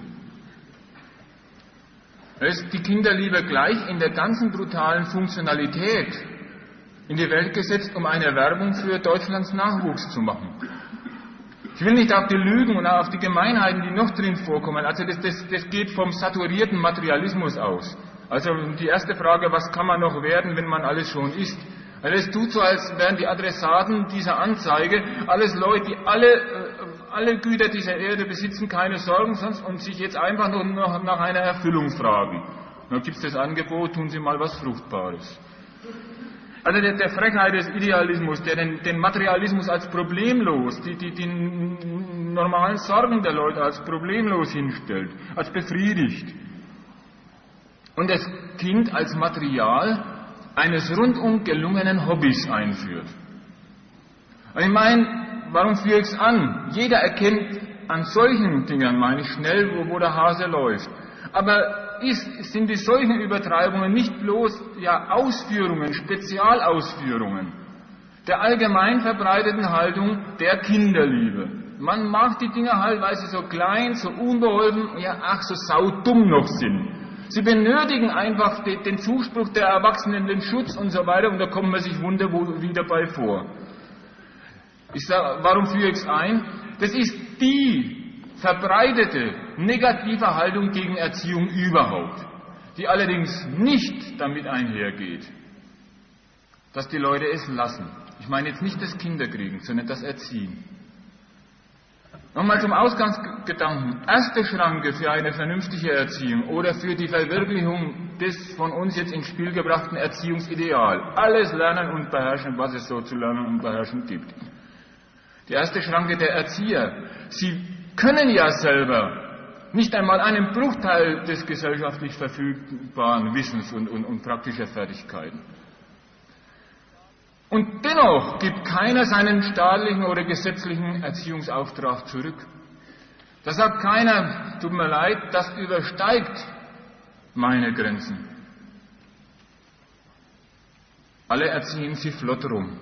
Da ist die Kinderliebe gleich in der ganzen brutalen Funktionalität in die Welt gesetzt, um eine Werbung für Deutschlands Nachwuchs zu machen. Ich will nicht auf die Lügen und auf die Gemeinheiten, die noch drin vorkommen. Also das, das, das geht vom saturierten Materialismus aus. Also die erste Frage, was kann man noch werden, wenn man alles schon ist? Also es tut so, als wären die Adressaten dieser Anzeige alles Leute, die alle, alle Güter dieser Erde besitzen, keine Sorgen sonst und sich jetzt einfach nur noch nach einer Erfüllung fragen. Dann gibt es das Angebot, tun Sie mal was Fruchtbares. Also der, der Frechheit des Idealismus, der den, den Materialismus als problemlos, die, die, die normalen Sorgen der Leute als problemlos hinstellt, als befriedigt. Und das Kind als Material eines rundum gelungenen Hobbys einführt. Und ich meine, warum führe ich es an? Jeder erkennt an solchen Dingen, meine ich, schnell, wo, wo der Hase läuft. Aber Ist, sind die solchen Übertreibungen nicht bloß ja, Ausführungen, Spezialausführungen der allgemein verbreiteten Haltung der Kinderliebe. Man macht die Dinge halt, weil sie so klein, so unbeholfen, ja ach, so saudumm noch sind. Sie benötigen einfach den, den Zuspruch der Erwachsenen, den Schutz und so weiter, und da kommen wir sich wunderbar wieder bei vor. Ich sage, warum führe ich es ein? Das ist die verbreitete negative Haltung gegen Erziehung überhaupt, die allerdings nicht damit einhergeht, dass die Leute es lassen. Ich meine jetzt nicht das Kinderkriegen, sondern das Erziehen. Nochmal zum Ausgangsgedanken. Erste Schranke für eine vernünftige Erziehung oder für die Verwirklichung des von uns jetzt ins Spiel gebrachten Erziehungsideal. Alles lernen und beherrschen, was es so zu lernen und beherrschen gibt. Die erste Schranke der Erzieher. Sie können ja selber nicht einmal einen Bruchteil des gesellschaftlich verfügbaren Wissens und, und, und praktischer Fertigkeiten. Und dennoch gibt keiner seinen staatlichen oder gesetzlichen Erziehungsauftrag zurück. Da sagt keiner, tut mir leid, das übersteigt meine Grenzen. Alle erziehen sie flott rum.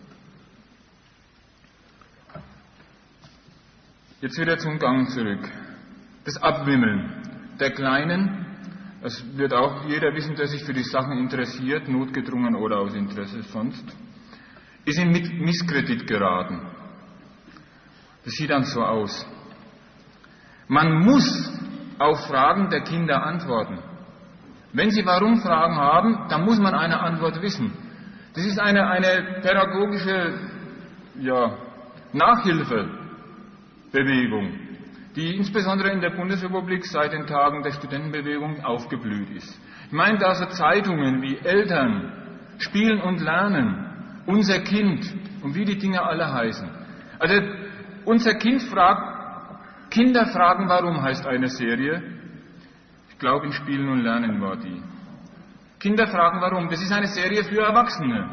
Jetzt wieder zum Gang zurück. Das Abwimmeln der Kleinen, das wird auch jeder wissen, der sich für die Sachen interessiert, notgedrungen oder aus Interesse sonst, ist in Misskredit geraten. Das sieht dann so aus. Man muss auf Fragen der Kinder antworten. Wenn sie Warum-Fragen haben, dann muss man eine Antwort wissen. Das ist eine, eine pädagogische ja, Nachhilfebewegung, die insbesondere in der Bundesrepublik seit den Tagen der Studentenbewegung aufgeblüht ist. Ich meine da so Zeitungen wie Eltern, Spielen und Lernen, Unser Kind und wie die Dinge alle heißen. Also Unser Kind fragt, Kinder fragen warum heißt eine Serie. Ich glaube in Spielen und Lernen war die. Kinder fragen warum. Das ist eine Serie für Erwachsene.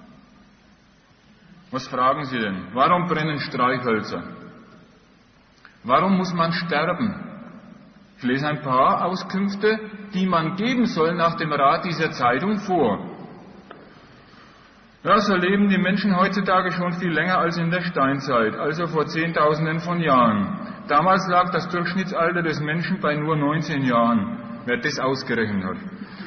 Was fragen sie denn? Warum brennen Streichhölzer? Warum muss man sterben? Ich lese ein paar Auskünfte, die man geben soll nach dem Rat dieser Zeitung vor. Ja, so leben die Menschen heutzutage schon viel länger als in der Steinzeit, also vor Zehntausenden von Jahren. Damals lag das Durchschnittsalter des Menschen bei nur neunzehn Jahren. Wer das ausgerechnet hat.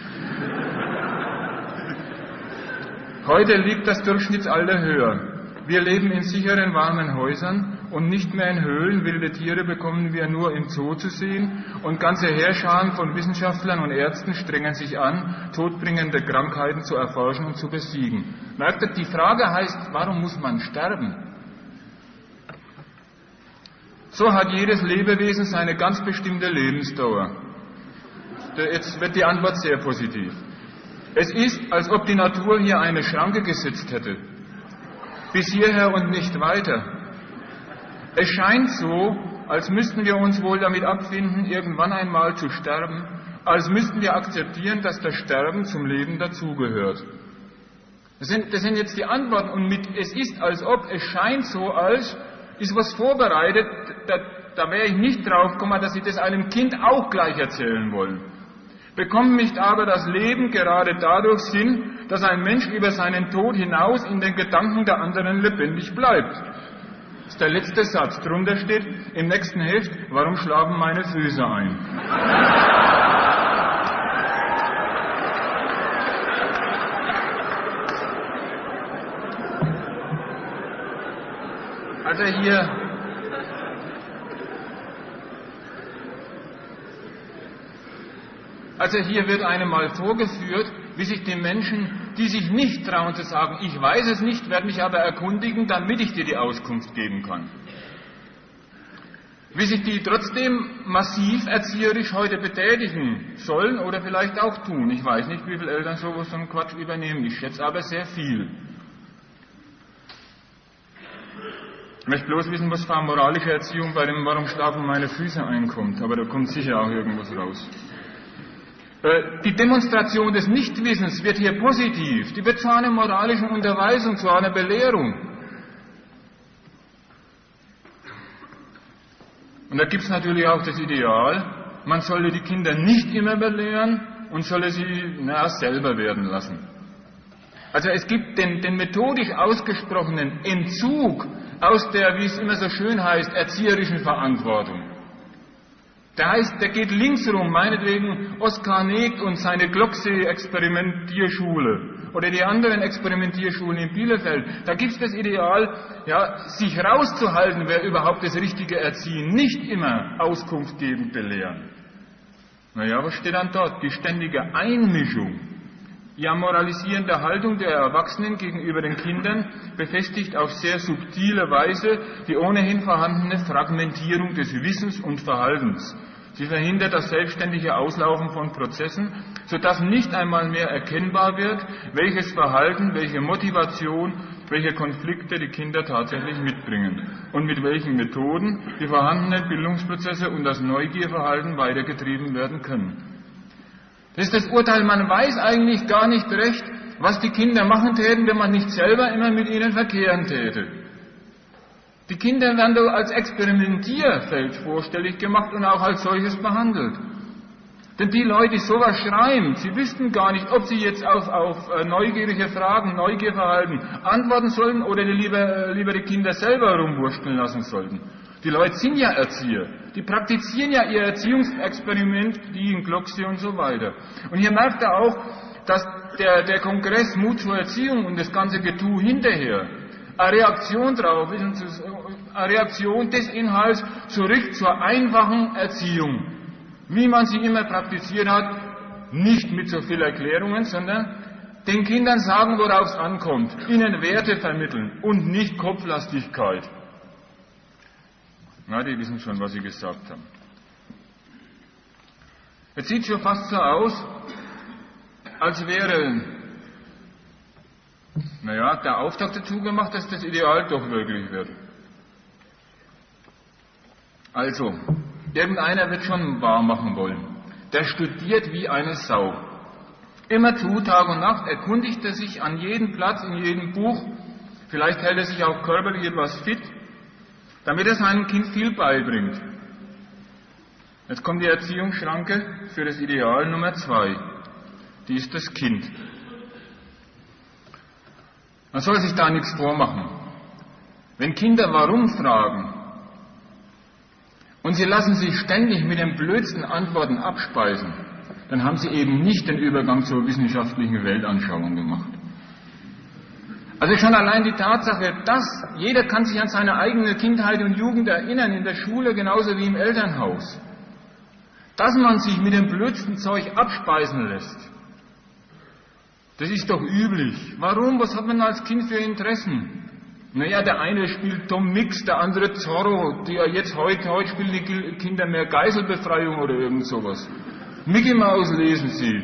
Heute liegt das Durchschnittsalter höher. Wir leben in sicheren, warmen Häusern und nicht mehr in Höhlen. Wilde Tiere bekommen wir nur im Zoo zu sehen und ganze Heerscharen von Wissenschaftlern und Ärzten strengen sich an, todbringende Krankheiten zu erforschen und zu besiegen. Merkt ihr, die Frage heißt, warum muss man sterben? So hat jedes Lebewesen seine ganz bestimmte Lebensdauer. Jetzt wird die Antwort sehr positiv. Es ist, als ob die Natur hier eine Schranke gesetzt hätte. Bis hierher und nicht weiter. Es scheint so, als müssten wir uns wohl damit abfinden, irgendwann einmal zu sterben, als müssten wir akzeptieren, dass das Sterben zum Leben dazugehört. Das sind, das sind jetzt die Antworten und mit es ist als ob, es scheint so als, ist was vorbereitet, da, da wäre ich nicht drauf gekommen, dass Sie das einem Kind auch gleich erzählen wollen. Bekommt nicht aber das Leben gerade dadurch Sinn, dass ein Mensch über seinen Tod hinaus in den Gedanken der anderen lebendig bleibt? Das ist der letzte Satz. Drunter steht im nächsten Heft, warum schlafen meine Füße ein? Also hier Also hier wird einem mal vorgeführt, wie sich die Menschen, die sich nicht trauen zu sagen, ich weiß es nicht, werde mich aber erkundigen, damit ich dir die Auskunft geben kann. Wie sich die trotzdem massiv erzieherisch heute betätigen sollen oder vielleicht auch tun. Ich weiß nicht, wie viele Eltern sowas so einen Quatsch übernehmen, ich schätze aber sehr viel. Ich möchte bloß wissen, was für eine moralische Erziehung bei dem Warum schlafen meine Füße einkommt, aber da kommt sicher auch irgendwas raus. Die Demonstration des Nichtwissens wird hier positiv, die wird zu einer moralischen Unterweisung, zu einer Belehrung. Und da gibt es natürlich auch das Ideal, man solle die Kinder nicht immer belehren und solle sie na, selber werden lassen. Also es gibt den, den methodisch ausgesprochenen Entzug aus der, wie es immer so schön heißt, erzieherischen Verantwortung. Der heißt, der geht links rum, meinetwegen Oskar Negt und seine Glocksee-Experimentierschule oder die anderen Experimentierschulen in Bielefeld. Da gibt es das Ideal, ja, sich rauszuhalten, wer überhaupt das richtige Erziehen, nicht immer Auskunft geben, belehren. Naja, was steht dann dort? Die ständige Einmischung, ja moralisierende Haltung der Erwachsenen gegenüber den Kindern befestigt auf sehr subtile Weise die ohnehin vorhandene Fragmentierung des Wissens und Verhaltens. Sie verhindert das selbstständige Auslaufen von Prozessen, sodass nicht einmal mehr erkennbar wird, welches Verhalten, welche Motivation, welche Konflikte die Kinder tatsächlich mitbringen und mit welchen Methoden die vorhandenen Bildungsprozesse und das Neugierverhalten weitergetrieben werden können. Das ist das Urteil, man weiß eigentlich gar nicht recht, was die Kinder machen täten, wenn man nicht selber immer mit ihnen verkehren täte. Die Kinder werden doch als Experimentierfeld vorstellig gemacht und auch als solches behandelt. Denn die Leute, die sowas schreiben, sie wüssten gar nicht, ob sie jetzt auf, auf neugierige Fragen, Neugierverhalten antworten sollten oder die lieber, lieber die Kinder selber rumwursteln lassen sollten. Die Leute sind ja Erzieher, die praktizieren ja ihr Erziehungsexperiment, die in Glocksee und so weiter. Und hier merkt er auch, dass der, der Kongress Mut zur Erziehung und das ganze Getue hinterher eine Reaktion drauf ist, eine Reaktion des Inhalts zurück zur einfachen Erziehung, wie man sie immer praktiziert hat, nicht mit so viel Erklärungen, sondern den Kindern sagen, worauf es ankommt, ihnen Werte vermitteln und nicht Kopflastigkeit. Na, die wissen schon, was sie gesagt haben. Es sieht schon fast so aus, als wäre, naja, der Auftakt dazu gemacht, dass das Ideal doch wirklich wird. Also, irgendeiner wird schon wahr machen wollen. Der studiert wie eine Sau. Immerzu, Tag und Nacht, erkundigt er sich an jedem Platz, in jedem Buch. Vielleicht hält er sich auch körperlich etwas fit, damit er seinem Kind viel beibringt. Jetzt kommt die Erziehungsschranke für das Ideal Nummer zwei. Die ist das Kind. Man soll sich da nichts vormachen. Wenn Kinder warum fragen und sie lassen sich ständig mit den blödsten Antworten abspeisen, dann haben sie eben nicht den Übergang zur wissenschaftlichen Weltanschauung gemacht. Also schon allein die Tatsache, dass jeder kann sich an seine eigene Kindheit und Jugend erinnern, in der Schule genauso wie im Elternhaus, dass man sich mit dem blödsten Zeug abspeisen lässt, das ist doch üblich. Warum? Was hat man als Kind für Interessen? Naja, der eine spielt Tom Mix, der andere Zorro, die ja jetzt heute, heute spielen die Kinder mehr Geiselbefreiung oder irgend sowas. Mickey Mouse lesen sie.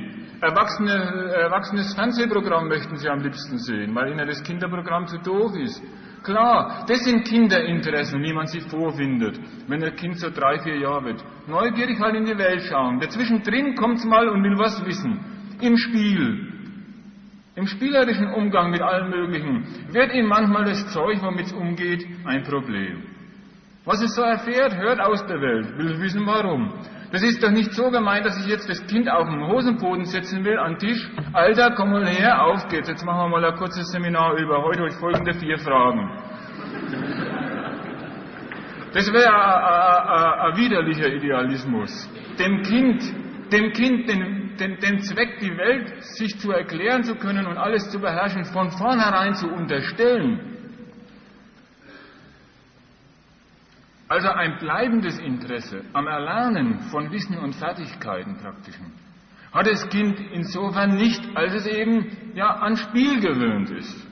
Erwachsene, erwachsenes Fernsehprogramm möchten sie am liebsten sehen, weil ihnen das Kinderprogramm zu doof ist. Klar, das sind Kinderinteressen, wie man sie vorfindet, wenn ein Kind so drei, vier Jahre wird. Neugierig halt in die Welt schauen. Dazwischendrin kommt's mal und will was wissen. Im Spiel, im spielerischen Umgang mit allem Möglichen, wird ihm manchmal das Zeug, womit es umgeht, ein Problem. Was es so erfährt, hört aus der Welt, will wissen warum. Das ist doch nicht so gemeint, dass ich jetzt das Kind auf den Hosenboden setzen will, an den Tisch. Alter, komm mal her, auf geht's. Jetzt machen wir mal ein kurzes Seminar über heute euch folgende vier Fragen. Das wäre ein widerlicher Idealismus. Dem Kind, dem Kind den, den, den Zweck, die Welt sich zu erklären zu können und alles zu beherrschen, von vornherein zu unterstellen. Also ein bleibendes Interesse am Erlernen von Wissen und Fertigkeiten praktischen hat das Kind insofern nicht, als es eben ja an Spiel gewöhnt ist.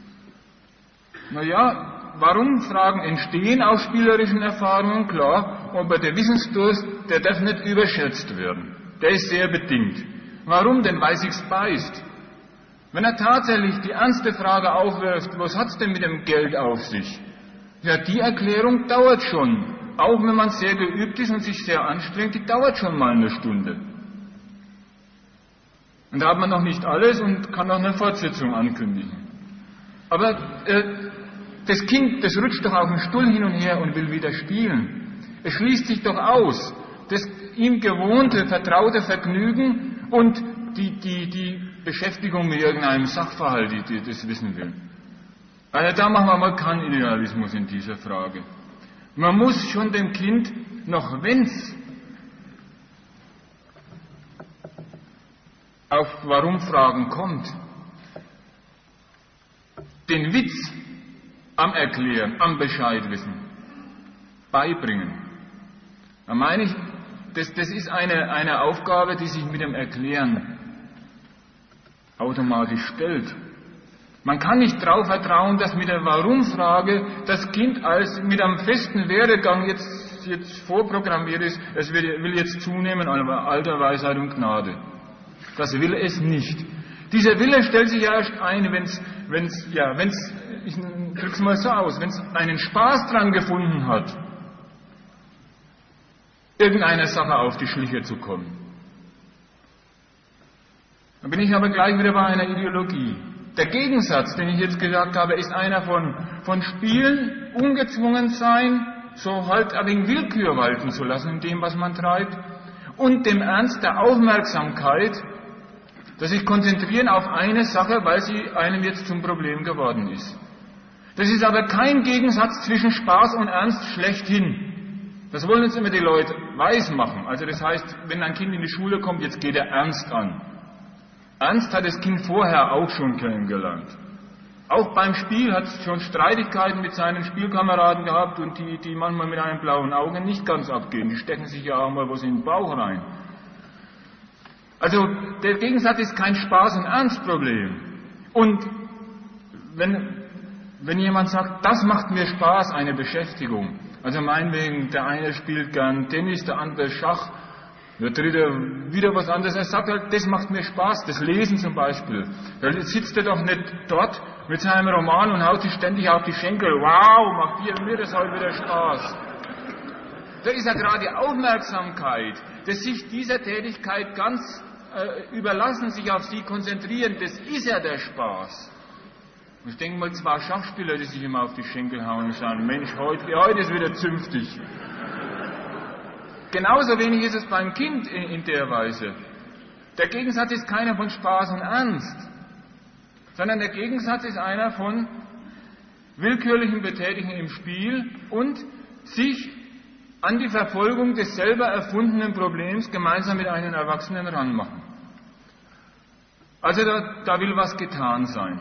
Naja, warum Fragen entstehen aus spielerischen Erfahrungen? Klar, aber der Wissensdurst, der darf nicht überschätzt werden. Der ist sehr bedingt. Warum denn? Weil sich's beißt. Wenn er tatsächlich die ernste Frage aufwirft, was hat's denn mit dem Geld auf sich? Ja, die Erklärung dauert schon. Auch wenn man sehr geübt ist und sich sehr anstrengt, die dauert schon mal eine Stunde. Und da hat man noch nicht alles und kann noch eine Fortsetzung ankündigen. Aber äh, das Kind, das rutscht doch auf dem Stuhl hin und her und will wieder spielen. Es schließt sich doch aus. Das ihm gewohnte, vertraute Vergnügen und die, die, die Beschäftigung mit irgendeinem Sachverhalt, die, die das wissen will. Also da machen wir mal keinen Idealismus in dieser Frage. Man muss schon dem Kind, noch wenn's auf Warum-Fragen kommt, den Witz am Erklären, am Bescheidwissen beibringen. Da meine ich, das, das ist eine, eine Aufgabe, die sich mit dem Erklären automatisch stellt. Man kann nicht darauf vertrauen, dass mit der Warum-Frage das Kind als mit einem festen Werdegang jetzt, jetzt vorprogrammiert ist, es will, will jetzt zunehmen an Alter, Weisheit und Gnade. Das will es nicht. Dieser Wille stellt sich ja erst ein, wenn es, wenn's, ja, wenn's, ich drück's mal so aus, wenn es einen Spaß dran gefunden hat, irgendeiner Sache auf die Schliche zu kommen. Dann bin ich aber gleich wieder bei einer Ideologie. Der Gegensatz, den ich jetzt gesagt habe, ist einer von, von Spielen, ungezwungen sein, so halt ein wenig Willkür walten zu lassen in dem, was man treibt, und dem Ernst der Aufmerksamkeit, dass sich konzentrieren auf eine Sache, weil sie einem jetzt zum Problem geworden ist. Das ist aber kein Gegensatz zwischen Spaß und Ernst schlechthin. Das wollen uns immer die Leute weismachen. Also das heißt, wenn ein Kind in die Schule kommt, jetzt geht er ernst an. Ernst hat das Kind vorher auch schon kennengelernt. Auch beim Spiel hat es schon Streitigkeiten mit seinen Spielkameraden gehabt und die, die manchmal mit einem blauen Auge nicht ganz abgehen. Die stecken sich ja auch mal was in den Bauch rein. Also der Gegensatz ist kein Spaß- und Ernstproblem. Und wenn, wenn jemand sagt, das macht mir Spaß, eine Beschäftigung, also meinetwegen, der eine spielt gern Tennis, der andere Schach, der dritte wieder was anderes. Er sagt halt, das macht mir Spaß, das Lesen zum Beispiel. Da sitzt er doch nicht dort mit seinem Roman und haut sich ständig auf die Schenkel. Wow, macht dir mir das heute wieder Spaß. Da ist ja gerade die Aufmerksamkeit, das sich dieser Tätigkeit ganz äh, überlassen, sich auf sie konzentrieren, das ist ja der Spaß. Und ich denke mal, zwei Schachspieler, die sich immer auf die Schenkel hauen und sagen, Mensch, heute, heute ist wieder zünftig. Genauso wenig ist es beim Kind in, in der Weise. Der Gegensatz ist keiner von Spaß und Ernst, sondern der Gegensatz ist einer von willkürlichen Betätigen im Spiel und sich an die Verfolgung des selber erfundenen Problems gemeinsam mit einem Erwachsenen ranmachen. Also da, da will was getan sein.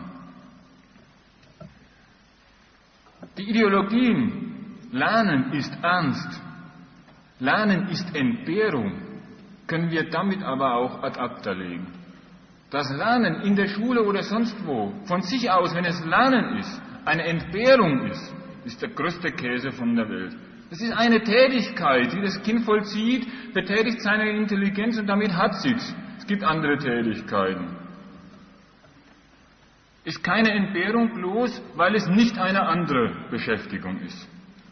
Die Ideologien, Lernen ist Ernst, Lernen ist Entbehrung, können wir damit aber auch ad acta legen. Das Lernen in der Schule oder sonst wo, von sich aus, wenn es Lernen ist, eine Entbehrung ist, ist der größte Käse von der Welt. Das ist eine Tätigkeit, die das Kind vollzieht, betätigt seine Intelligenz und damit hat sich's. Es gibt andere Tätigkeiten. ist keine Entbehrung bloß, weil es nicht eine andere Beschäftigung ist.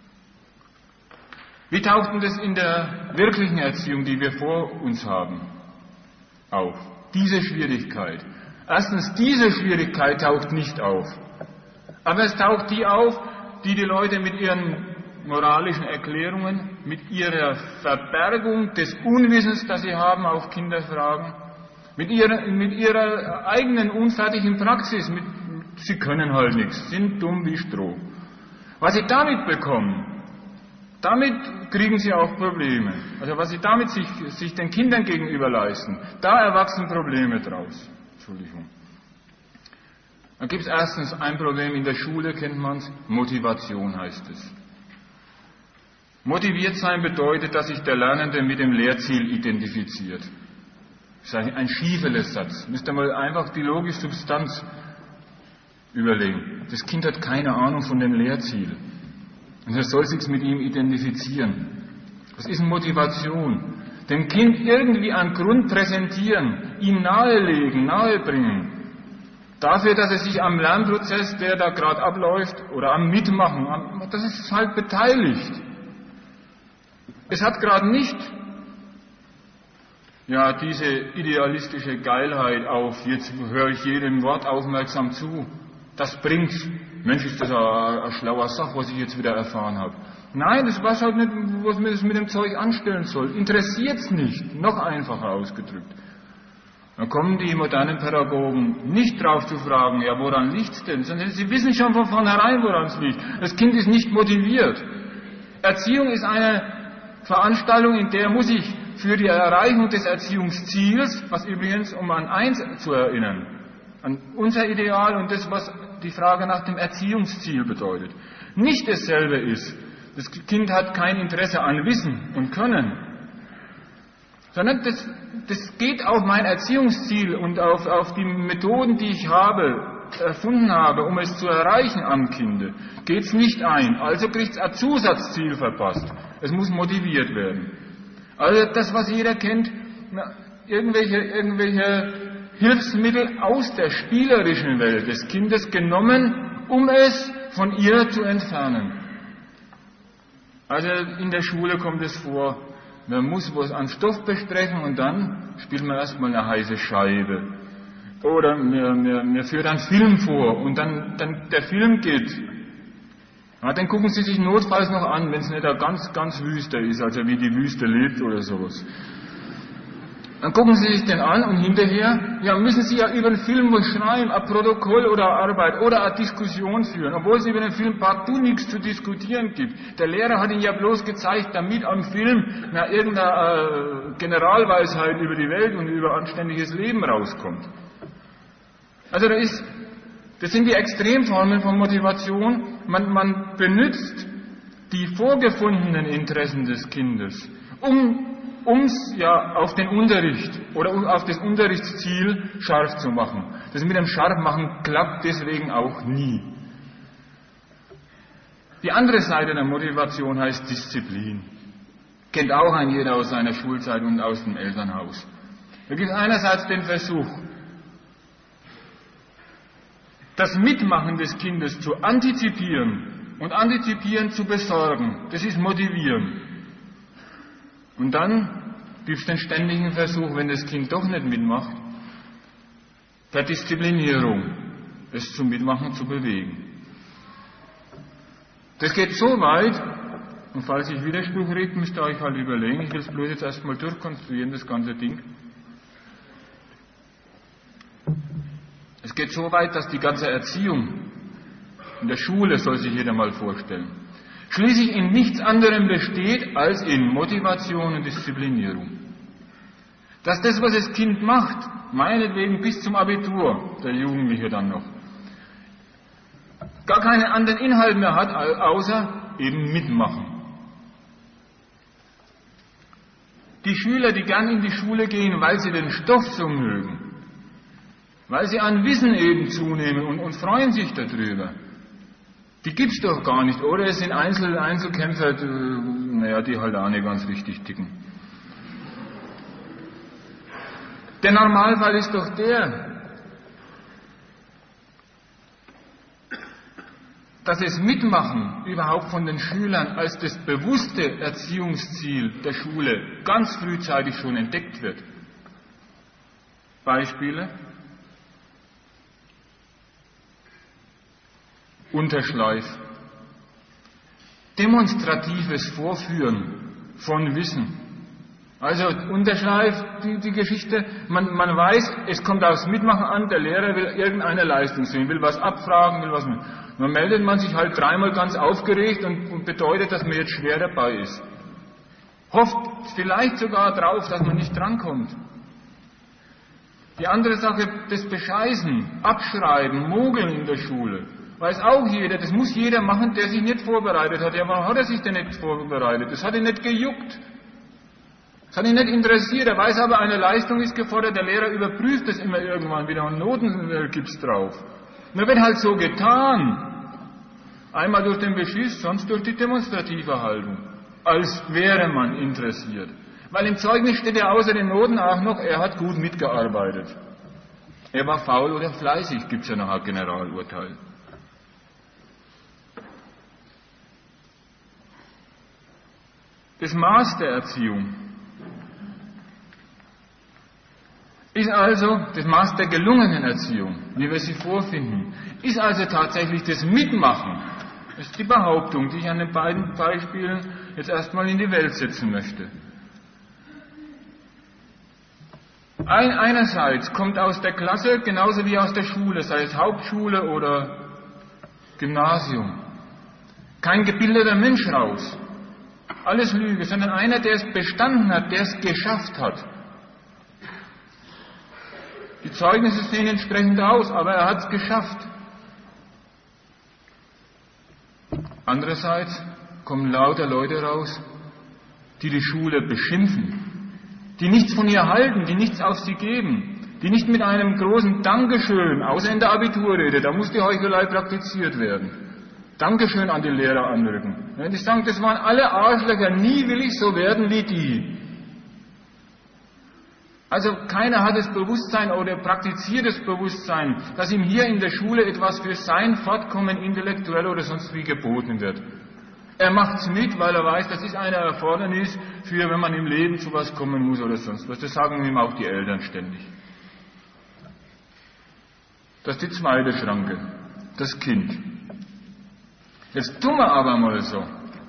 Wie taucht denn das in der wirklichen Erziehung, die wir vor uns haben, auf? Diese Schwierigkeit. Erstens, diese Schwierigkeit taucht nicht auf. Aber es taucht die auf, die die Leute mit ihren moralischen Erklärungen, mit ihrer Verbergung des Unwissens, das sie haben auf Kinderfragen, mit ihrer, mit ihrer eigenen unfertigen Praxis, mit, sie können halt nichts, sind dumm wie Stroh. Was sie damit bekommen, damit kriegen sie auch Probleme. Also was sie damit sich, sich den Kindern gegenüber leisten, da erwachsen Probleme draus. Entschuldigung. Dann gibt es erstens ein Problem in der Schule, kennt man es, Motivation heißt es. Motiviert sein bedeutet, dass sich der Lernende mit dem Lehrziel identifiziert. Das ist ein schieferes Satz. Müsst ihr mal einfach die logische Substanz überlegen. Das Kind hat keine Ahnung von dem Lehrziel. Und er soll sich mit ihm identifizieren. Was ist Motivation? Dem Kind irgendwie einen Grund präsentieren, ihm nahelegen, nahebringen. Dafür, dass er sich am Lernprozess, der da gerade abläuft, oder am Mitmachen, das ist halt beteiligt. Es hat gerade nicht ja, diese idealistische Geilheit auf, jetzt höre ich jedem Wort aufmerksam zu. Das bringt's. Mensch, ist das eine, eine schlaue Sache, was ich jetzt wieder erfahren habe. Nein, das weiß halt nicht, was mir das mit dem Zeug anstellen soll. Interessiert's nicht. Noch einfacher ausgedrückt. Dann kommen die modernen Pädagogen nicht drauf zu fragen, ja, woran liegt's denn? Sondern sie wissen schon von vornherein, woran es liegt. Das Kind ist nicht motiviert. Erziehung ist eine Veranstaltung, in der muss ich für die Erreichung des Erziehungsziels, was übrigens, um an eins zu erinnern, an unser Ideal und das, was die Frage nach dem Erziehungsziel bedeutet, nicht dasselbe ist. Das Kind hat kein Interesse an Wissen und Können, sondern das, das geht auf mein Erziehungsziel und auf, auf die Methoden, die ich habe, erfunden habe, um es zu erreichen am Kinde, geht es nicht ein. Also kriegt es ein Zusatzziel verpasst. Es muss motiviert werden. Also das, was jeder kennt, na, irgendwelche, irgendwelche Hilfsmittel aus der spielerischen Welt des Kindes genommen, um es von ihr zu entfernen. Also in der Schule kommt es vor, man muss was an Stoff besprechen und dann spielt man erstmal eine heiße Scheibe. Oder mir, mir, mir führt einen Film vor und dann, dann der Film geht. Ja, dann gucken Sie sich notfalls noch an, wenn es nicht da ganz, ganz wüster ist, also wie die Wüste lebt oder sowas. Dann gucken Sie sich den an und hinterher, ja, müssen Sie ja über den Film was schreiben, ein Protokoll oder eine Arbeit oder eine Diskussion führen, obwohl es über den Film partout nichts zu diskutieren gibt. Der Lehrer hat Ihnen ja bloß gezeigt, damit am Film na, irgendeine äh, Generalweisheit über die Welt und über anständiges Leben rauskommt. Also da ist, das sind die Extremformen von Motivation. Man, man benutzt die vorgefundenen Interessen des Kindes, um es ja auf den Unterricht oder um auf das Unterrichtsziel scharf zu machen. Das mit dem Scharfmachen klappt deswegen auch nie. Die andere Seite der Motivation heißt Disziplin. Kennt auch ein jeder aus seiner Schulzeit und aus dem Elternhaus. Da gibt es einerseits den Versuch, das Mitmachen des Kindes zu antizipieren und antizipieren zu besorgen. Das ist motivieren. Und dann gibt es den ständigen Versuch, wenn das Kind doch nicht mitmacht, Verdisziplinierung, es zum Mitmachen zu bewegen. Das geht so weit, und falls ich Widerspruch rede, müsst ihr euch halt überlegen, ich will es bloß jetzt erstmal durchkonstruieren, das ganze Ding. Es geht so weit, dass die ganze Erziehung in der Schule, soll sich jeder mal vorstellen, schließlich in nichts anderem besteht als in Motivation und Disziplinierung. Dass das, was das Kind macht, meinetwegen bis zum Abitur, der Jugendliche dann noch, gar keinen anderen Inhalt mehr hat, außer eben mitmachen. Die Schüler, die gern in die Schule gehen, weil sie den Stoff so mögen, weil sie an Wissen eben zunehmen und, und freuen sich darüber, die gibt's doch gar nicht. Oder es sind Einzel, Einzelkämpfer, die, naja, die halt auch nicht ganz richtig ticken. Der Normalfall ist doch der, dass das Mitmachen überhaupt von den Schülern als das bewusste Erziehungsziel der Schule ganz frühzeitig schon entdeckt wird. Beispiele: Unterschleif, demonstratives Vorführen von Wissen. Also Unterschleif, die, die Geschichte, man, man weiß, es kommt aufs Mitmachen an, der Lehrer will irgendeine Leistung sehen, will was abfragen, will was. Dann meldet man sich halt dreimal ganz aufgeregt und, und bedeutet, dass man jetzt schwer dabei ist. Hofft vielleicht sogar drauf, dass man nicht drankommt. Die andere Sache, das Bescheißen, Abschreiben, Mogeln in der Schule. Weiß auch jeder, das muss jeder machen, der sich nicht vorbereitet hat. Ja, warum hat er sich denn nicht vorbereitet? Das hat ihn nicht gejuckt. Das hat ihn nicht interessiert. Er weiß aber, eine Leistung ist gefordert, der Lehrer überprüft das immer irgendwann wieder und Noten gibt's drauf. Und da wird halt so getan. Einmal durch den Beschiss, sonst durch die demonstrative Haltung. Als wäre man interessiert. Weil im Zeugnis steht ja außer den Noten auch noch, er hat gut mitgearbeitet. Er war faul oder fleißig, gibt's ja noch ein Generalurteil. Das Maß der Erziehung ist also, das Maß der gelungenen Erziehung, wie wir sie vorfinden, ist also tatsächlich das Mitmachen. Das ist die Behauptung, die ich an den beiden Beispielen jetzt erstmal in die Welt setzen möchte. Ein, einerseits kommt aus der Klasse genauso wie aus der Schule, sei es Hauptschule oder Gymnasium, kein gebildeter Mensch raus. Alles Lüge, sondern einer, der es bestanden hat, der es geschafft hat. Die Zeugnisse sehen entsprechend aus, aber er hat es geschafft. Andererseits kommen lauter Leute raus, die die Schule beschimpfen, die nichts von ihr halten, die nichts auf sie geben, die nicht mit einem großen Dankeschön, außer in der Abiturrede, da muss die Heuchelei praktiziert werden, Dankeschön an die Lehrer anrücken. Wenn die sagen, das waren alle Arschlöcher, nie will ich so werden wie die. Also keiner hat das Bewusstsein oder praktiziert das Bewusstsein, dass ihm hier in der Schule etwas für sein Fortkommen intellektuell oder sonst wie geboten wird. Er macht's mit, weil er weiß, das ist eine Erfordernis für, wenn man im Leben zu was kommen muss oder sonst was. Das sagen ihm auch die Eltern ständig. Das ist die zweite Schranke, das Kind. Jetzt tun wir aber mal so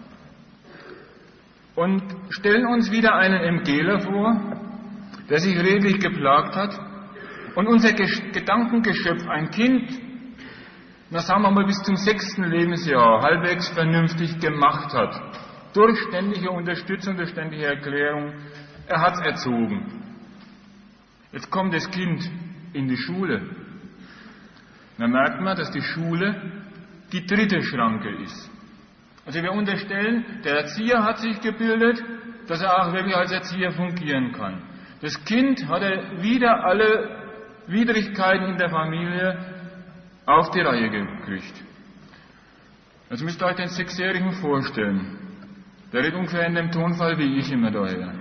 und stellen uns wieder einen MGler vor, der sich redlich geplagt hat und unser Gedankengeschöpf, ein Kind, na sagen wir mal bis zum sechsten Lebensjahr, halbwegs vernünftig gemacht hat, durch ständige Unterstützung, durch ständige Erklärung, er hat es erzogen. Jetzt kommt das Kind in die Schule. Dann merkt man, dass die Schule die dritte Schranke ist. Also wir unterstellen, der Erzieher hat sich gebildet, dass er auch wirklich als Erzieher fungieren kann. Das Kind hat er wieder alle Widrigkeiten in der Familie auf die Reihe gekriegt. Jetzt müsst ihr euch den Sechsjährigen vorstellen. Der redet ungefähr in dem Tonfall wie ich immer daher.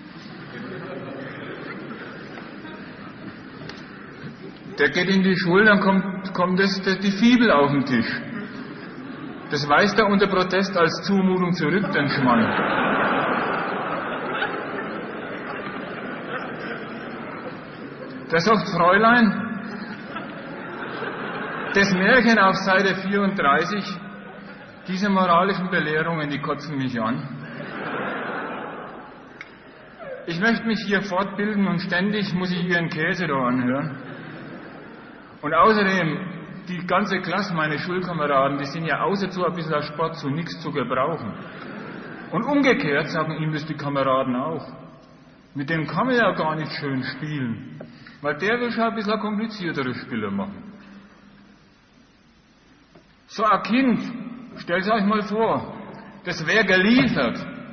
Der geht in die Schule, dann kommt, kommt das, das, die Fibel auf den Tisch. Das weist er unter Protest als Zumutung zurück, den Schmann. Da sagt Fräulein, das Märchen auf Seite vierunddreißig, diese moralischen Belehrungen, die kotzen mich an. Ich möchte mich hier fortbilden und ständig muss ich Ihren Käse da anhören. Und außerdem, die ganze Klasse, meine Schulkameraden, die sind ja außer zu ein bisschen Sport zu nichts zu gebrauchen. Und umgekehrt sagen ihm das die Kameraden auch. Mit dem kann man ja gar nicht schön spielen. Weil der will schon ein bisschen kompliziertere Spiele machen. So ein Kind, stellt euch mal vor, das wäre geliefert.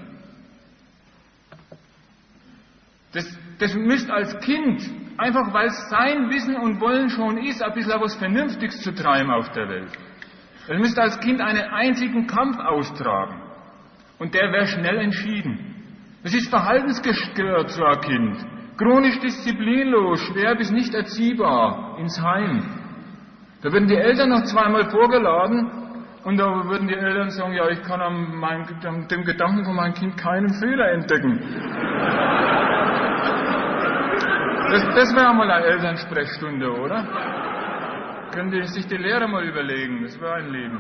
Das, das müsste als Kind, einfach weil es sein Wissen und Wollen schon ist, ein bisschen was Vernünftiges zu treiben auf der Welt. Das müsste als Kind einen einzigen Kampf austragen. Und der wäre schnell entschieden. Das ist verhaltensgestört, so ein Kind. Chronisch disziplinlos, schwer bis nicht erziehbar, ins Heim. Da werden die Eltern noch zweimal vorgeladen, Und da würden die Eltern sagen, ja, ich kann an, mein, an dem Gedanken von meinem Kind keinen Fehler entdecken. Das, das wäre mal eine Elternsprechstunde, oder? Können die, sich die Lehrer mal überlegen, das wäre ein Leben.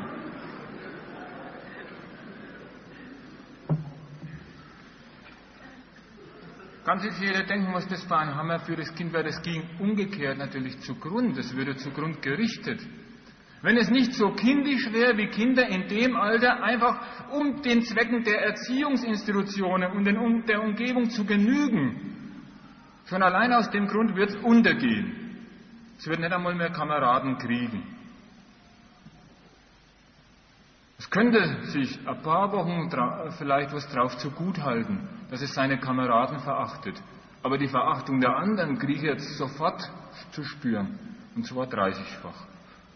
Kann sich jeder denken, was das für ein Hammer für das Kind wäre. Das ging umgekehrt natürlich zugrund, das würde zugrund gerichtet. Wenn es nicht so kindisch wäre, wie Kinder in dem Alter einfach um den Zwecken der Erziehungsinstitutionen und den, der Umgebung zu genügen, schon allein aus dem Grund wird es untergehen. Es wird nicht einmal mehr Kameraden kriegen. Es könnte sich ein paar Wochen vielleicht was drauf zugutehalten, dass es seine Kameraden verachtet. Aber die Verachtung der anderen kriege ich jetzt sofort zu spüren. Und zwar dreißigfach.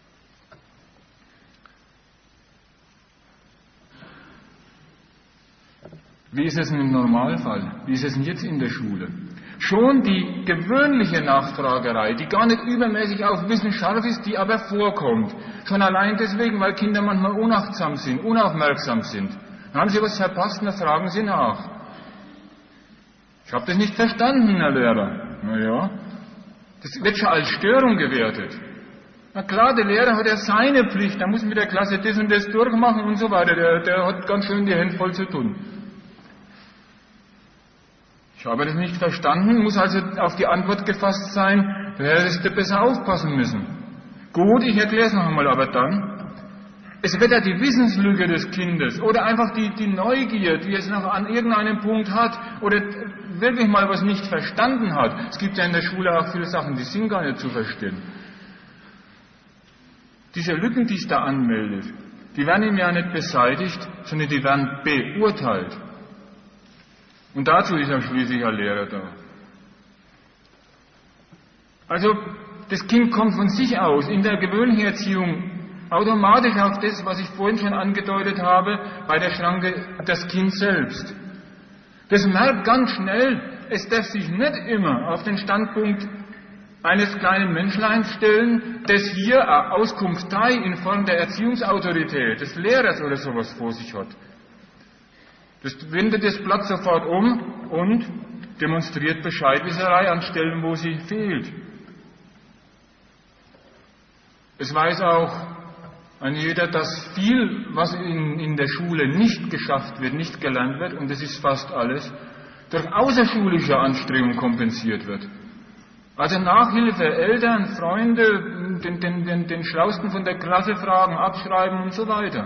Wie ist es im Normalfall? Wie ist es denn jetzt in der Schule? Schon die gewöhnliche Nachfragerei, die gar nicht übermäßig auf Wissen scharf ist, die aber vorkommt. Schon allein deswegen, weil Kinder manchmal unachtsam sind, unaufmerksam sind. Dann haben sie was verpasst, dann fragen sie nach. Ich habe das nicht verstanden, Herr Lehrer. Naja, das wird schon als Störung gewertet. Na klar, der Lehrer hat ja seine Pflicht, der muss mit der Klasse das und das durchmachen und so weiter. Der, der hat ganz schön die Hände voll zu tun. Ich habe das nicht verstanden, muss also auf die Antwort gefasst sein, du hättest besser aufpassen müssen. Gut, ich erkläre es noch einmal, aber dann, es wird ja die Wissenslücke des Kindes oder einfach die, die Neugier, die es noch an irgendeinem Punkt hat oder wirklich mal was nicht verstanden hat. Es gibt ja in der Schule auch viele Sachen, die sind gar nicht zu verstehen. Diese Lücken, die es da anmeldet, die werden ihm ja nicht beseitigt, sondern die werden beurteilt. Und dazu ist er schließlich ein Lehrer da. Also, das Kind kommt von sich aus in der gewöhnlichen Erziehung automatisch auf das, was ich vorhin schon angedeutet habe, bei der Schranke, das Kind selbst. Das merkt ganz schnell, es darf sich nicht immer auf den Standpunkt eines kleinen Menschleins stellen, das hier eine Auskunftei in Form der Erziehungsautorität, des Lehrers oder sowas vor sich hat. Das wendet das Blatt sofort um und demonstriert Bescheidwisserei an Stellen, wo sie fehlt. Es weiß auch ein jeder, dass viel, was in, in der Schule nicht geschafft wird, nicht gelernt wird, und das ist fast alles, durch außerschulische Anstrengungen kompensiert wird. Also Nachhilfe, Eltern, Freunde, den, den, den, den Schlausten von der Klasse fragen, abschreiben und so weiter.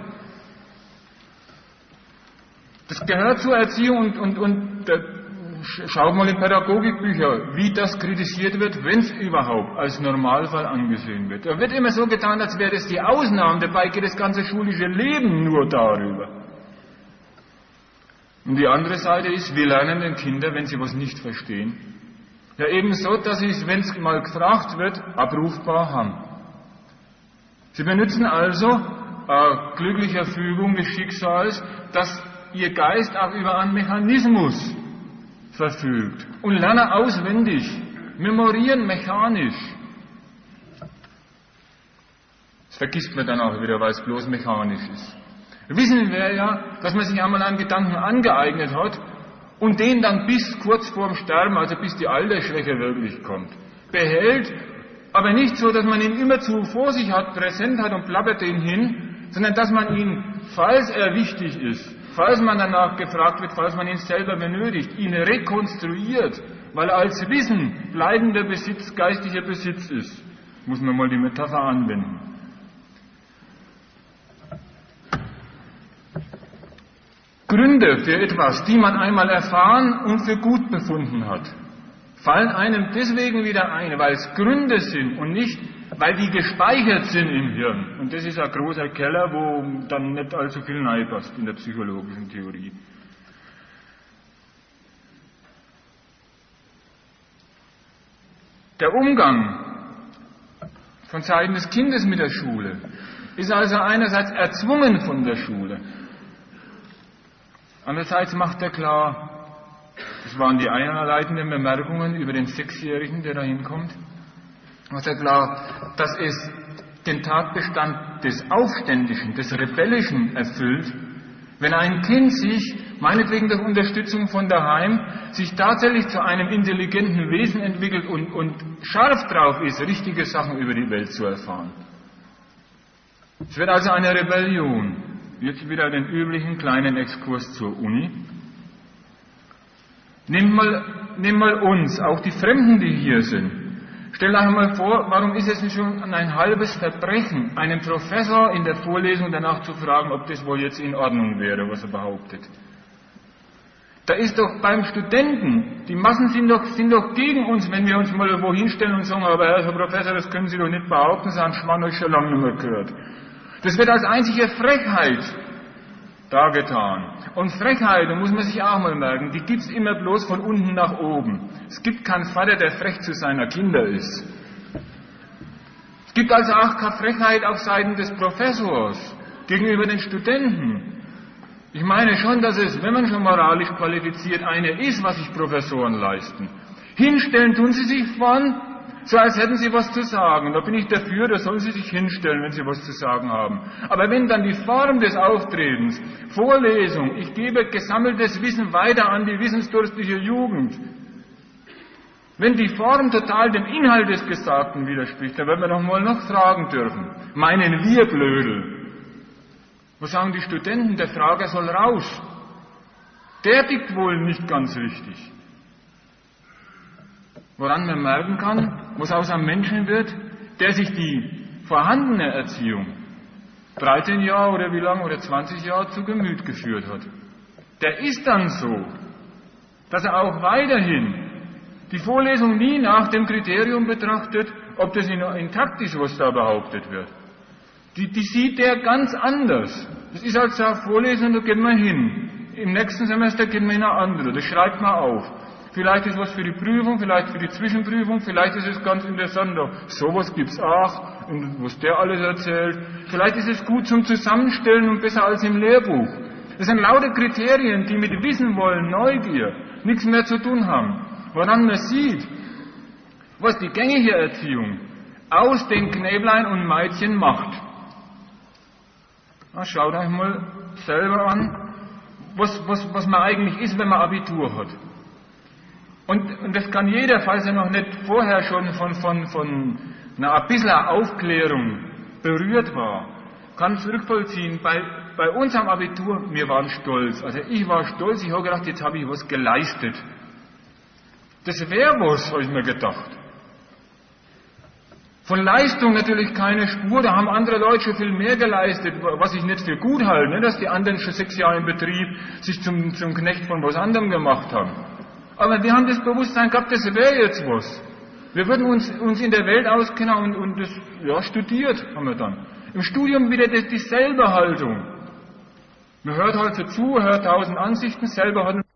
Das gehört zur Erziehung und, und, und da, schaut mal in Pädagogikbücher, wie das kritisiert wird, wenn es überhaupt als Normalfall angesehen wird. Da wird immer so getan, als wäre das die Ausnahme, dabei geht das ganze schulische Leben nur darüber. Und die andere Seite ist, wir lernen den Kindern, wenn sie was nicht verstehen, ja ebenso, dass sie es, wenn es mal gefragt wird, abrufbar haben. Sie benutzen also eine glückliche Fügung des Schicksals, dass ihr Geist auch über einen Mechanismus verfügt und lernen auswendig, memorieren mechanisch. Das vergisst man dann auch wieder, weil es bloß mechanisch ist. Wissen wir ja, dass man sich einmal einen Gedanken angeeignet hat und den dann bis kurz vorm Sterben, also bis die Altersschwäche wirklich kommt, behält, aber nicht so, dass man ihn immerzu vor sich hat, präsent hat und plappert ihn hin, sondern dass man ihn, falls er wichtig ist, falls man danach gefragt wird, falls man ihn selber benötigt, ihn rekonstruiert, weil er als Wissen bleibender Besitz, geistiger Besitz ist. Muss man mal die Metapher anwenden. Gründe für etwas, die man einmal erfahren und für gut befunden hat, fallen einem deswegen wieder ein, weil es Gründe sind und nicht, weil die gespeichert sind im Hirn. Und das ist ein großer Keller, wo dann nicht allzu viel reinpasst in der psychologischen Theorie. Der Umgang von Seiten des Kindes mit der Schule ist also einerseits erzwungen von der Schule. Andererseits macht er klar, das waren die einleitenden Bemerkungen über den Sechsjährigen, der da hinkommt, macht er klar, dass es den Tatbestand des Aufständischen, des Rebellischen erfüllt, wenn ein Kind sich, meinetwegen durch Unterstützung von daheim, sich tatsächlich zu einem intelligenten Wesen entwickelt und, und scharf drauf ist, richtige Sachen über die Welt zu erfahren. Es wird also eine Rebellion. Jetzt wieder den üblichen kleinen Exkurs zur Uni. Nimm mal, nimm mal uns, auch die Fremden, die hier sind. Stell euch mal vor, warum ist es schon ein halbes Verbrechen, einen Professor in der Vorlesung danach zu fragen, ob das wohl jetzt in Ordnung wäre, was er behauptet. Da ist doch beim Studenten, die Massen sind doch, sind doch gegen uns, wenn wir uns mal wohin stellen und sagen, aber Herr Professor, das können Sie doch nicht behaupten, so einen Schmarrn habe ich schon lange nicht mehr gehört. Das wird als einzige Frechheit dargetan. Und Frechheit, da muss man sich auch mal merken, die gibt's immer bloß von unten nach oben. Es gibt keinen Vater, der frech zu seiner Kinder ist. Es gibt also auch keine Frechheit auf Seiten des Professors gegenüber den Studenten. Ich meine schon, dass es, wenn man schon moralisch qualifiziert einer ist, was sich Professoren leisten. Hinstellen tun sie sich vorn, so als hätten sie was zu sagen. Da bin ich dafür, da sollen sie sich hinstellen, wenn sie was zu sagen haben. Aber wenn dann die Form des Auftretens, Vorlesung, ich gebe gesammeltes Wissen weiter an die wissensdurstige Jugend, wenn die Form total dem Inhalt des Gesagten widerspricht, dann werden wir doch mal noch fragen dürfen. Meinen wir Blödel? Was sagen die Studenten? Der Frager soll raus. Der tickt wohl nicht ganz richtig. Woran man merken kann, was aus einem Menschen wird, der sich die vorhandene Erziehung dreizehn Jahre oder wie lange oder zwanzig Jahre zu Gemüt geführt hat. Der ist dann so, dass er auch weiterhin die Vorlesung nie nach dem Kriterium betrachtet, ob das intakt ist, was da behauptet wird. Die, die sieht der ganz anders. Das ist also eine Vorlesung, da geht man hin. Im nächsten Semester geht man in eine andere, das schreibt man auf. Vielleicht ist was für die Prüfung, vielleicht für die Zwischenprüfung, vielleicht ist es ganz interessant, sowas gibt's auch, und was der alles erzählt. Vielleicht ist es gut zum Zusammenstellen und besser als im Lehrbuch. Das sind lauter Kriterien, die mit Wissen wollen, Neugier, nichts mehr zu tun haben. Woran man sieht, was die gängige Erziehung aus den Knäblein und Mädchen macht. Na, schaut euch mal selber an, was, was, was man eigentlich ist, wenn man Abitur hat. Und, und das kann jeder, falls er noch nicht vorher schon von, von, von einer ein bisschen Aufklärung berührt war, kann zurückvollziehen. Bei, bei unserem Abitur, wir waren stolz. Also ich war stolz, ich habe gedacht, jetzt habe ich was geleistet. Das wäre was, habe ich mir gedacht. Von Leistung natürlich keine Spur, da haben andere Leute schon viel mehr geleistet, was ich nicht für gut halte, ne, dass die anderen schon sechs Jahre im Betrieb sich zum, zum Knecht von was anderem gemacht haben. Aber wir haben das Bewusstsein gehabt, das wäre jetzt was. Wir würden uns, uns in der Welt auskennen und, und das, ja, studiert haben wir dann. Im Studium wieder das, dieselbe Haltung. Man hört halt so zu, hört tausend Ansichten, selber hat eine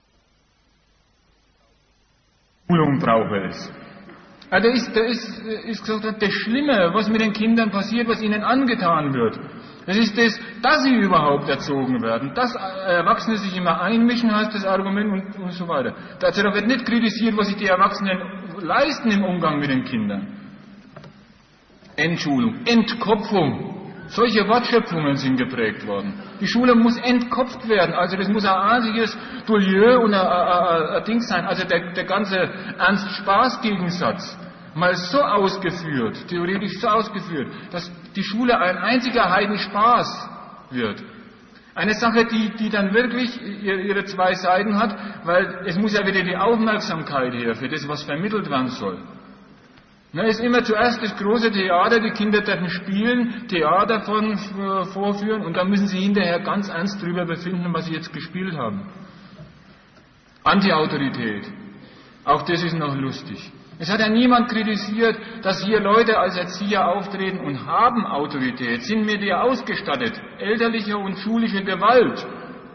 Schulung brauche es. Also da ist, da ist, ist gesagt, das Schlimme, was mit den Kindern passiert, was ihnen angetan wird. Das ist das, dass sie überhaupt erzogen werden. Dass Erwachsene sich immer einmischen, heißt das Argument und, und so weiter. Also da wird nicht kritisiert, was sich die Erwachsenen leisten im Umgang mit den Kindern. Entschulung, Entkopfung. Solche Wortschöpfungen sind geprägt worden. Die Schule muss entkopft werden. Also das muss ein einziges Dulieu und ein, ein, ein, ein Ding sein. Also der, der ganze Ernst-Spaß-Gegensatz mal so ausgeführt, theoretisch so ausgeführt, dass die Schule ein einziger Heidenspaß wird. Eine Sache, die, die dann wirklich ihre zwei Seiten hat, weil es muss ja wieder die Aufmerksamkeit her für das, was vermittelt werden soll. Na, ist immer zuerst das große Theater, die Kinder dürfen spielen, Theater von, äh, vorführen und dann müssen sie hinterher ganz ernst drüber befinden, was sie jetzt gespielt haben. Anti-Autorität. Auch das ist noch lustig. Es hat ja niemand kritisiert, dass hier Leute als Erzieher auftreten und haben Autorität, sind mit ihr ausgestattet, elterliche und schulische Gewalt.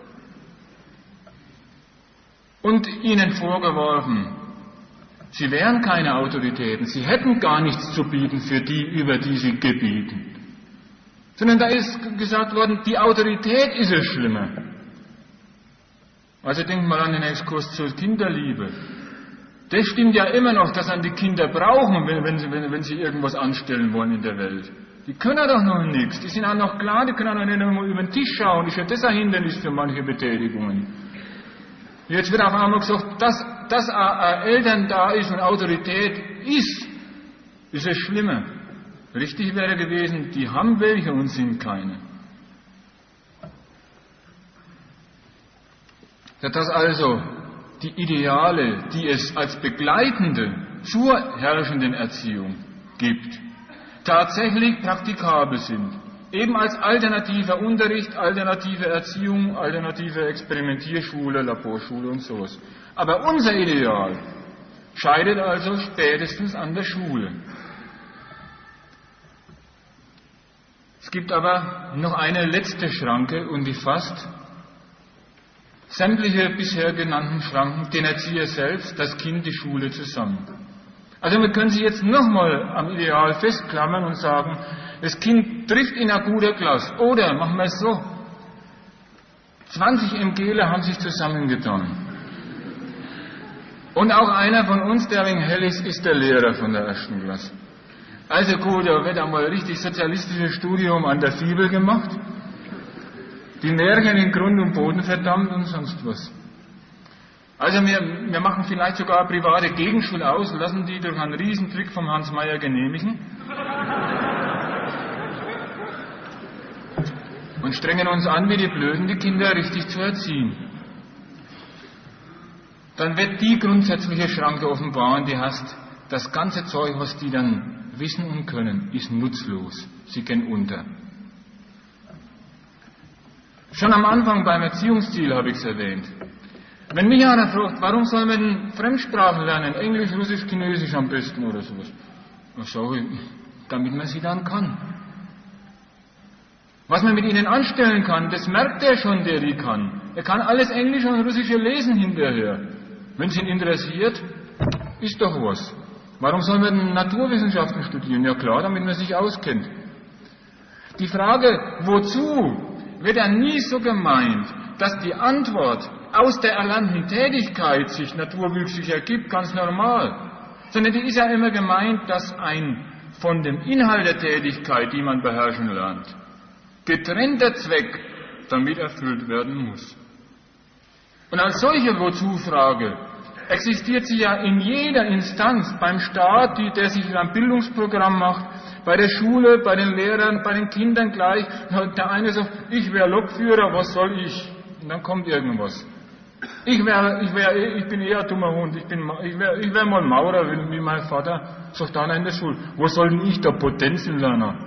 Und ihnen vorgeworfen, sie wären keine Autoritäten, sie hätten gar nichts zu bieten für die, über die sie gebieten. Sondern da ist gesagt worden, die Autorität ist das Schlimme. Also denkt mal an den Exkurs zur Kinderliebe. Das stimmt ja immer noch, dass an die Kinder brauchen, wenn, wenn, sie, wenn, wenn sie irgendwas anstellen wollen in der Welt. Die können doch noch nichts. Die sind auch noch klar, die können auch nicht einmal über den Tisch schauen. Ist ja das ein Hindernis für manche Betätigungen. Jetzt wird auf einmal gesagt, dass, dass ein Eltern da ist und Autorität ist, ist es schlimmer. Richtig wäre gewesen, die haben welche und sind keine. Dass also die Ideale, die es als begleitende zur herrschenden Erziehung gibt, tatsächlich praktikabel sind. Eben als alternativer Unterricht, alternative Erziehung, alternative Experimentierschule, Laborschule und sowas. Aber unser Ideal scheidet also spätestens an der Schule. Es gibt aber noch eine letzte Schranke und die fasst sämtliche bisher genannten Schranken, den Erzieher selbst, das Kind, die Schule zusammen. Also wir können Sie jetzt nochmal am Ideal festklammern und sagen, das Kind trifft in eine gute Klasse. Oder, machen wir es so, zwanzig MGler haben sich zusammengetan. Und auch einer von uns, der wegen hell ist, ist der Lehrer von der ersten Klasse. Also gut, da wird einmal ein richtig sozialistisches Studium an der Fibel gemacht. Die Märchen in Grund und Boden verdammt und sonst was. Also wir, wir machen vielleicht sogar eine private Gegenschule aus, lassen die durch einen Riesentrick vom Hans Mayer genehmigen und strengen uns an, wie die Blöden, die Kinder richtig zu erziehen. Dann wird die grundsätzliche Schranke offenbaren, die heißt, das ganze Zeug, was die dann wissen und können, ist nutzlos. Sie gehen unter. Schon am Anfang beim Erziehungsziel habe ich es erwähnt. Wenn mich einer fragt, warum soll man denn Fremdsprachen lernen, Englisch, Russisch, Chinesisch am besten oder sowas, dann sage ich, damit man sie dann kann. Was man mit ihnen anstellen kann, das merkt er schon, der die kann. Er kann alles Englische und Russische lesen hinterher. Wenn es ihn interessiert, ist doch was. Warum soll man denn Naturwissenschaften studieren? Ja klar, damit man sich auskennt. Die Frage, wozu, wird ja nie so gemeint, dass die Antwort aus der erlernten Tätigkeit sich naturwüchsig ergibt, ganz normal. Sondern die ist ja immer gemeint, dass ein von dem Inhalt der Tätigkeit, die man beherrschen lernt, getrennter Zweck damit erfüllt werden muss. Und als solche Wozu-Frage existiert sie ja in jeder Instanz, beim Staat, die, der sich ein Bildungsprogramm macht, bei der Schule, bei den Lehrern, bei den Kindern gleich. Der eine sagt, ich wäre Lokführer, was soll ich? Und dann kommt irgendwas. Ich, wär, ich, wär, ich bin eher ein dummer Hund, ich, bin, ich wäre ich wär mal Maurer, wie mein Vater, sagt einer in der Schule. Wo soll denn ich da Potenzen lernen?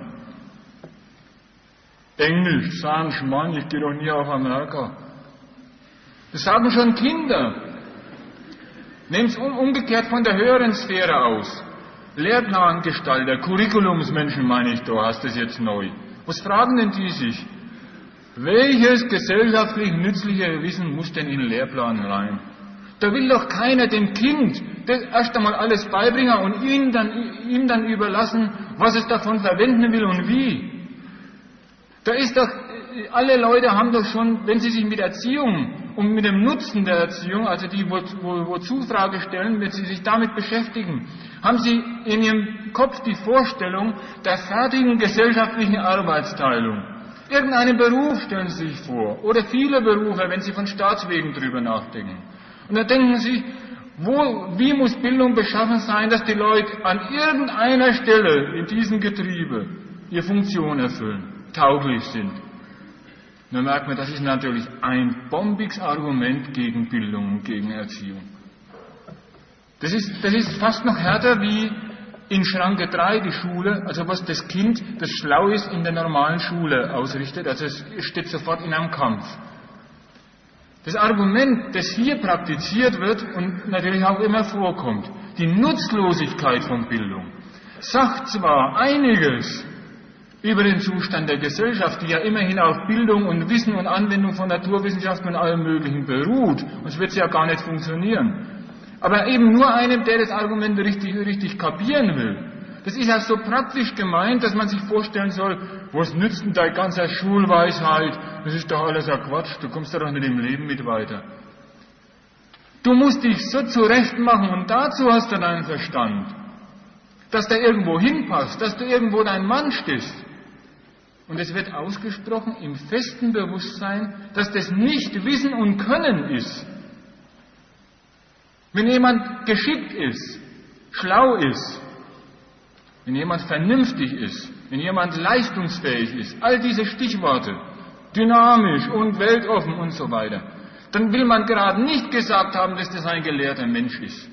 Englisch, sagen Schmarrn, ich gehe doch nie auf Amerika. Das sagen schon Kinder. Nehmt es um, umgekehrt von der höheren Sphäre aus. Lehrplangestalter, Curriculumsmenschen meine ich, da hast du es jetzt neu. Was fragen denn die sich? Welches gesellschaftlich nützliche Wissen muss denn in den Lehrplan rein? Da will doch keiner dem Kind das erst einmal alles beibringen und ihm dann, ihm dann überlassen, was es davon verwenden will und wie. Da ist doch, alle Leute haben doch schon, wenn sie sich mit Erziehung und mit dem Nutzen der Erziehung, also die Wozu-Frage stellen, wenn sie sich damit beschäftigen, haben sie in ihrem Kopf die Vorstellung der fertigen gesellschaftlichen Arbeitsteilung. Irgendeinen Beruf stellen sie sich vor, oder viele Berufe, wenn sie von Staatswegen drüber nachdenken. Und da denken sie, wo, wie muss Bildung beschaffen sein, dass die Leute an irgendeiner Stelle in diesem Getriebe ihre Funktion erfüllen, tauglich sind. Und dann merkt man, das ist natürlich ein bombiges Argument gegen Bildung und gegen Erziehung. Das ist, das ist fast noch härter wie in Schranke drei die Schule, also was das Kind, das schlau ist, in der normalen Schule ausrichtet, also es steht sofort in einem Kampf. Das Argument, das hier praktiziert wird und natürlich auch immer vorkommt, die Nutzlosigkeit von Bildung, sagt zwar einiges über den Zustand der Gesellschaft, die ja immerhin auf Bildung und Wissen und Anwendung von Naturwissenschaften und allem Möglichen beruht, sonst wird sie ja gar nicht funktionieren. Aber eben nur einem, der das Argument richtig, richtig kapieren will. Das ist ja so praktisch gemeint, dass man sich vorstellen soll, was nützt denn deine ganze Schulweisheit? Das ist doch alles ein Quatsch, du kommst doch nicht im Leben mit weiter. Du musst dich so zurechtmachen und dazu hast du deinen Verstand, dass der irgendwo hinpasst, dass du irgendwo dein Mann stehst. Und es wird ausgesprochen im festen Bewusstsein, dass das nicht Wissen und Können ist. Wenn jemand geschickt ist, schlau ist, wenn jemand vernünftig ist, wenn jemand leistungsfähig ist, all diese Stichworte, dynamisch und weltoffen und so weiter, dann will man gerade nicht gesagt haben, dass das ein gelehrter Mensch ist.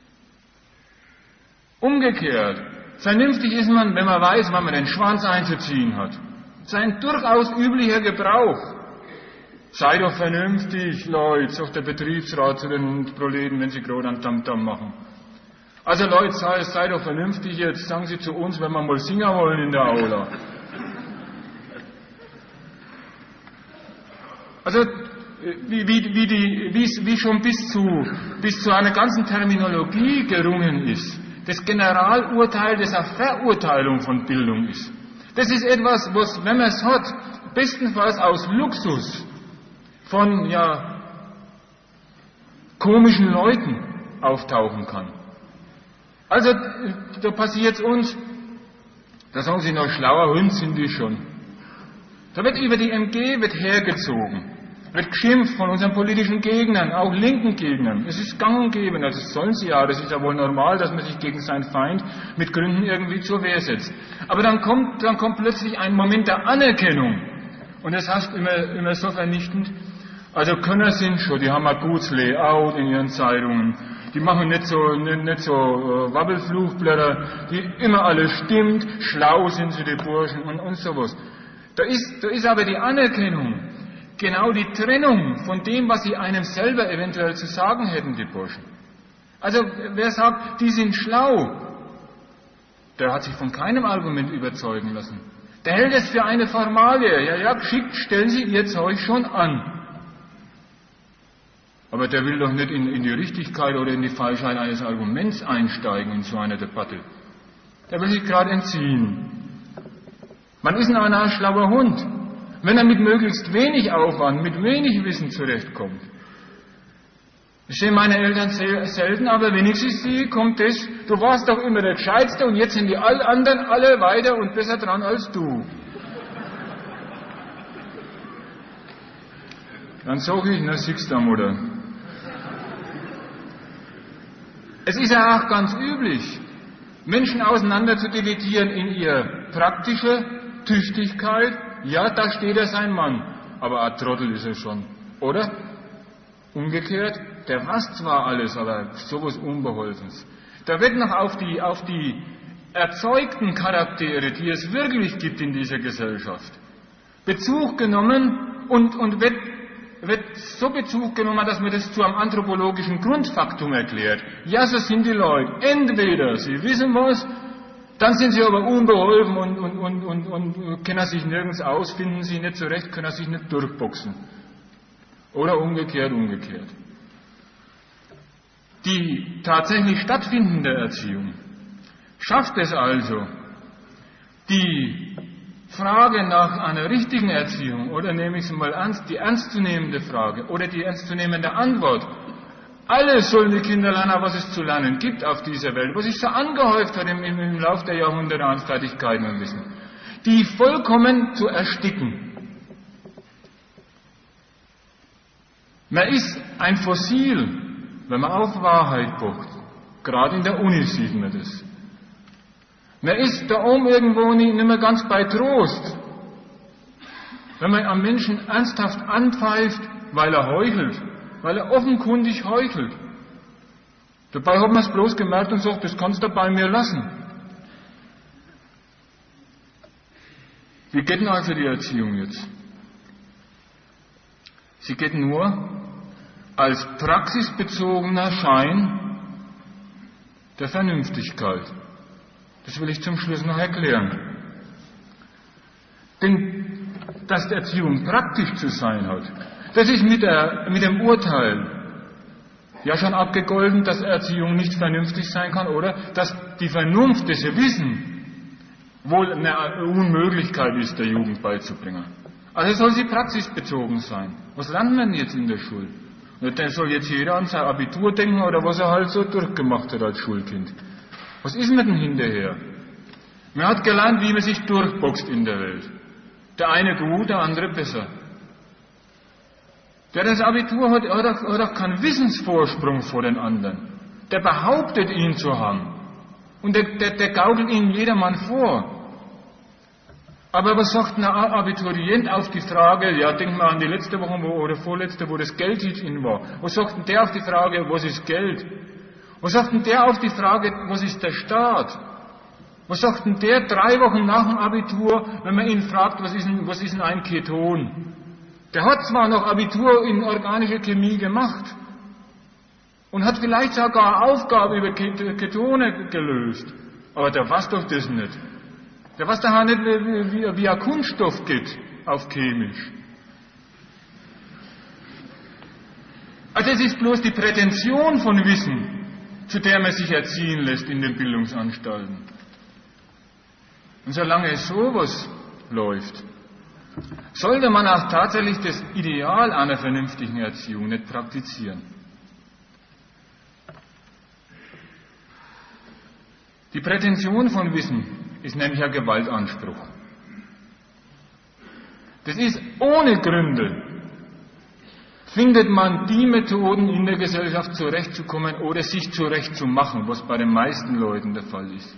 Umgekehrt, vernünftig ist man, wenn man weiß, wann man den Schwanz einzuziehen hat. Das ist ein durchaus üblicher Gebrauch. Sei doch vernünftig, Leute, sagt der Betriebsrat zu den Proleten, wenn sie gerade einen Tamtam machen. Also Leute, sei, sei doch vernünftig jetzt, sagen Sie zu uns, wenn wir mal singen wollen in der Aula. Also, wie, wie, wie, die, wie, wie schon bis zu, bis zu einer ganzen Terminologie gerungen ist, das Generalurteil, das eine Verurteilung von Bildung ist. Das ist etwas, was, wenn man es hat, bestenfalls aus Luxus von, ja, komischen Leuten auftauchen kann. Also, da passiert uns, da sagen sie noch, schlauer Hund sind die schon. Da wird über die M G wird hergezogen, wird geschimpft von unseren politischen Gegnern, auch linken Gegnern. Es ist gang und gäbe, das sollen sie ja, das ist ja wohl normal, dass man sich gegen seinen Feind mit Gründen irgendwie zur Wehr setzt. Aber dann kommt, dann kommt plötzlich ein Moment der Anerkennung. Und das heißt immer, immer so vernichtend, also Könner sind schon, die haben ein gutes Layout in ihren Zeitungen. Die machen nicht so, nicht, nicht so äh, Wabbelfluchblätter, die immer alles stimmt, schlau sind sie, die Burschen und, und sowas. Da ist, da ist aber die Anerkennung, genau die Trennung von dem, was sie einem selber eventuell zu sagen hätten, die Burschen. Also wer sagt, die sind schlau, der hat sich von keinem Argument überzeugen lassen. Der hält es für eine Formalie. Ja, ja, geschickt stellen sie ihr Zeug schon an. Aber der will doch nicht in, in die Richtigkeit oder in die Falschheit eines Arguments einsteigen in so einer Debatte. Der will sich gerade entziehen. Man ist in einer schlauer Hund, wenn er mit möglichst wenig Aufwand, mit wenig Wissen zurechtkommt. Das sehen meine Eltern selten, aber wenigstens sie kommt das, du warst doch immer der Gescheitste und jetzt sind die all anderen alle weiter und besser dran als du. Dann sag ich, na siehst du, Mutter. Es ist ja auch ganz üblich, Menschen auseinander zu dividieren in ihre praktische Tüchtigkeit. Ja, da steht er sein Mann, aber ein Trottel ist er schon, oder? Umgekehrt, der weiß zwar alles, aber sowas Unbeholfens. Da wird noch auf die, auf die erzeugten Charaktere, die es wirklich gibt in dieser Gesellschaft, Bezug genommen und, und wird wird so Bezug genommen, dass man das zu einem anthropologischen Grundfaktum erklärt. Ja, so sind die Leute. Entweder sie wissen was, dann sind sie aber unbeholfen und, und, und, und, und kennen sich nirgends aus, finden sich nicht zurecht, können sich nicht durchboxen. Oder umgekehrt, umgekehrt. Die tatsächlich stattfindende Erziehung schafft es also, die Frage nach einer richtigen Erziehung, oder nehme ich es mal ernst, die ernstzunehmende Frage oder die ernstzunehmende Antwort. Alles sollen die Kinder lernen, was es zu lernen gibt auf dieser Welt, was sich so angehäuft hat im, im, im Laufe der Jahrhunderte an Fertigkeiten und Wissen, die vollkommen zu ersticken. Man ist ein Fossil, wenn man auf Wahrheit pocht. Gerade in der Uni sieht man das. Man ist da oben irgendwo nicht, nicht mehr ganz bei Trost. Wenn man am Menschen ernsthaft anpfeift, weil er heuchelt, weil er offenkundig heuchelt. Dabei hat man es bloß gemerkt und sagt, das kannst du bei mir lassen. Wie geht denn also die Erziehung jetzt? Sie geht nur als praxisbezogener Schein der Vernünftigkeit. Das will ich zum Schluss noch erklären. Denn, dass die Erziehung praktisch zu sein hat, das ist mit, der, mit dem Urteil ja schon abgegolten, dass Erziehung nicht vernünftig sein kann, oder dass die Vernunft, das Wissen, wohl eine Unmöglichkeit ist, der Jugend beizubringen. Also soll sie praxisbezogen sein. Was lernt man jetzt in der Schule? Dann soll jetzt jeder an sein Abitur denken oder was er halt so durchgemacht hat als Schulkind. Was ist man denn hinterher? Man hat gelernt, wie man sich durchboxt in der Welt. Der eine gut, der andere besser. Der das Abitur hat, hat, auch, hat auch keinen Wissensvorsprung vor den anderen. Der behauptet, ihn zu haben. Und der, der, der gaukelt ihnen jedermann vor. Aber was sagt ein Abiturient auf die Frage, ja, denk mal an die letzte Woche wo, oder vorletzte, wo das Geld in war. Was sagt denn der auf die Frage, was ist Geld? Was sagt denn der auf die Frage, was ist der Staat? Was sagt denn der drei Wochen nach dem Abitur, wenn man ihn fragt, was ist denn, was ist denn ein Keton? Der hat zwar noch Abitur in organischer Chemie gemacht und hat vielleicht sogar eine Aufgabe über Ketone gelöst, aber der weiß doch das nicht. Der weiß doch nicht, wie, wie, wie ein Kunststoff geht auf chemisch. Also es ist bloß die Prätension von Wissen, zu der man sich erziehen lässt in den Bildungsanstalten. Und solange sowas läuft, sollte man auch tatsächlich das Ideal einer vernünftigen Erziehung nicht praktizieren. Die Prätension von Wissen ist nämlich ein Gewaltanspruch. Das ist ohne Gründe, findet man die Methoden in der Gesellschaft zurechtzukommen oder sich zurechtzumachen, was bei den meisten Leuten der Fall ist.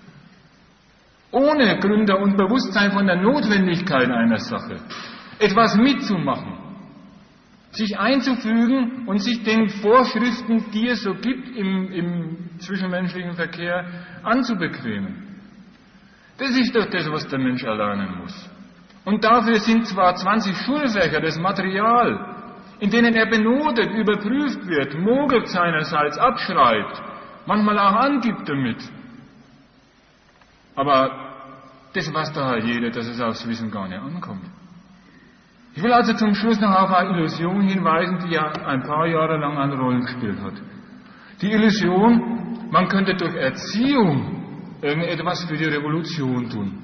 Ohne Gründe und Bewusstsein von der Notwendigkeit einer Sache, etwas mitzumachen, sich einzufügen und sich den Vorschriften, die es so gibt im, im zwischenmenschlichen Verkehr, anzubequemen. Das ist doch das, was der Mensch erlernen muss. Und dafür sind zwar zwanzig Schulfächer das Material, in denen er benotet, überprüft wird, mogelt seinerseits, abschreibt, manchmal auch angibt damit. Aber das weiß doch halt jeder, dass es aufs Wissen gar nicht ankommt. Ich will also zum Schluss noch auf eine Illusion hinweisen, die ja ein paar Jahre lang eine Rolle gespielt hat. Die Illusion, man könnte durch Erziehung irgendetwas für die Revolution tun.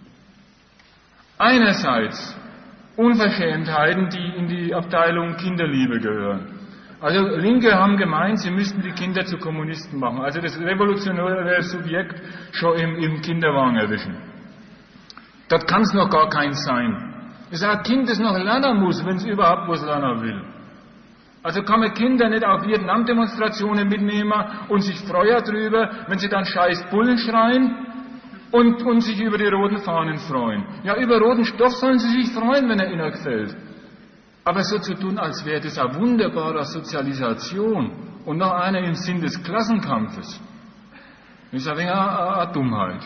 Einerseits Unverschämtheiten, die in die Abteilung Kinderliebe gehören. Also Linke haben gemeint, sie müssten die Kinder zu Kommunisten machen, also das revolutionäre Subjekt schon im, im Kinderwagen erwischen. Das kann es noch gar keins sein. Es ist ein Kind, das noch lernen muss, wenn es überhaupt was lernen will. Also kann man Kinder nicht auf Vietnam-Demonstrationen mitnehmen und sich freuen drüber, wenn sie dann scheiß Bullen schreien und, und sich über die roten Fahnen freuen. Ja, über roten Stoff sollen sie sich freuen, wenn er ihnen gefällt. Aber so zu tun, als wäre das eine wunderbare Sozialisation und noch einer im Sinn des Klassenkampfes, ist ein wenig eine, eine Dummheit.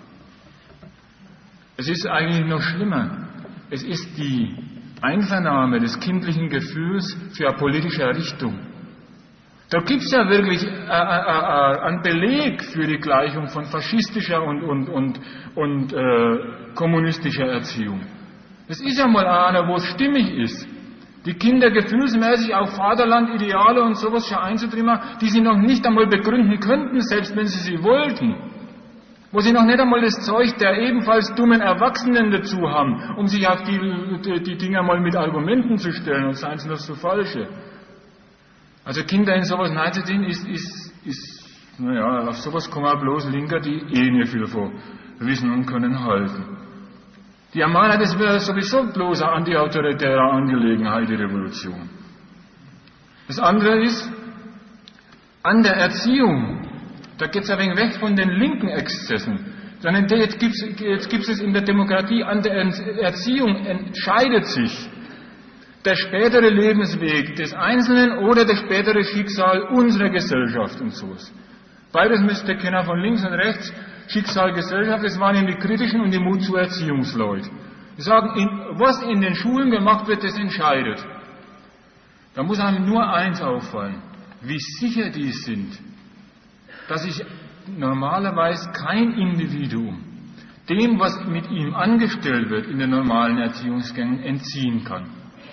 Es ist eigentlich noch schlimmer. Es ist die Einvernahme des kindlichen Gefühls für eine politische Richtung. Da gibt es ja wirklich äh, äh, äh, einen Beleg für die Gleichung von faschistischer und, und, und, und äh, kommunistischer Erziehung. Das ist ja mal einer, wo es stimmig ist. Die Kinder gefühlsmäßig auf Vaterland, Ideale und sowas schon einzutrimmen, die sie noch nicht einmal begründen könnten, selbst wenn sie sie wollten. Wo sie noch nicht einmal das Zeug der ebenfalls dummen Erwachsenen dazu haben, um sich auf die, die, die Dinger mal mit Argumenten zu stellen, und seien es noch so falsche. Also Kinder in sowas hineinzuziehen, ist, ist, ist, naja, auf sowas kommen auch bloß Linker, die eh nicht viel von wissen und können halten. Die Ermahner, das wäre sowieso bloß eine antiautoritäre Angelegenheit, die Revolution. Das andere ist, an der Erziehung, da geht es ein wenig weg von den linken Exzessen, sondern jetzt gibt es jetzt gibt's es in der Demokratie, an der Erziehung entscheidet sich der spätere Lebensweg des Einzelnen oder das spätere Schicksal unserer Gesellschaft und sowas. Beides müsste kennen von links und rechts. Schicksal, Gesellschaft, das waren eben die kritischen und die Mut zu Erziehungsleute. Die sagen, in, was in den Schulen gemacht wird, das entscheidet. Da muss einem nur eins auffallen, wie sicher die sind, dass sich normalerweise kein Individuum dem, was mit ihm angestellt wird, in den normalen Erziehungsgängen entziehen kann.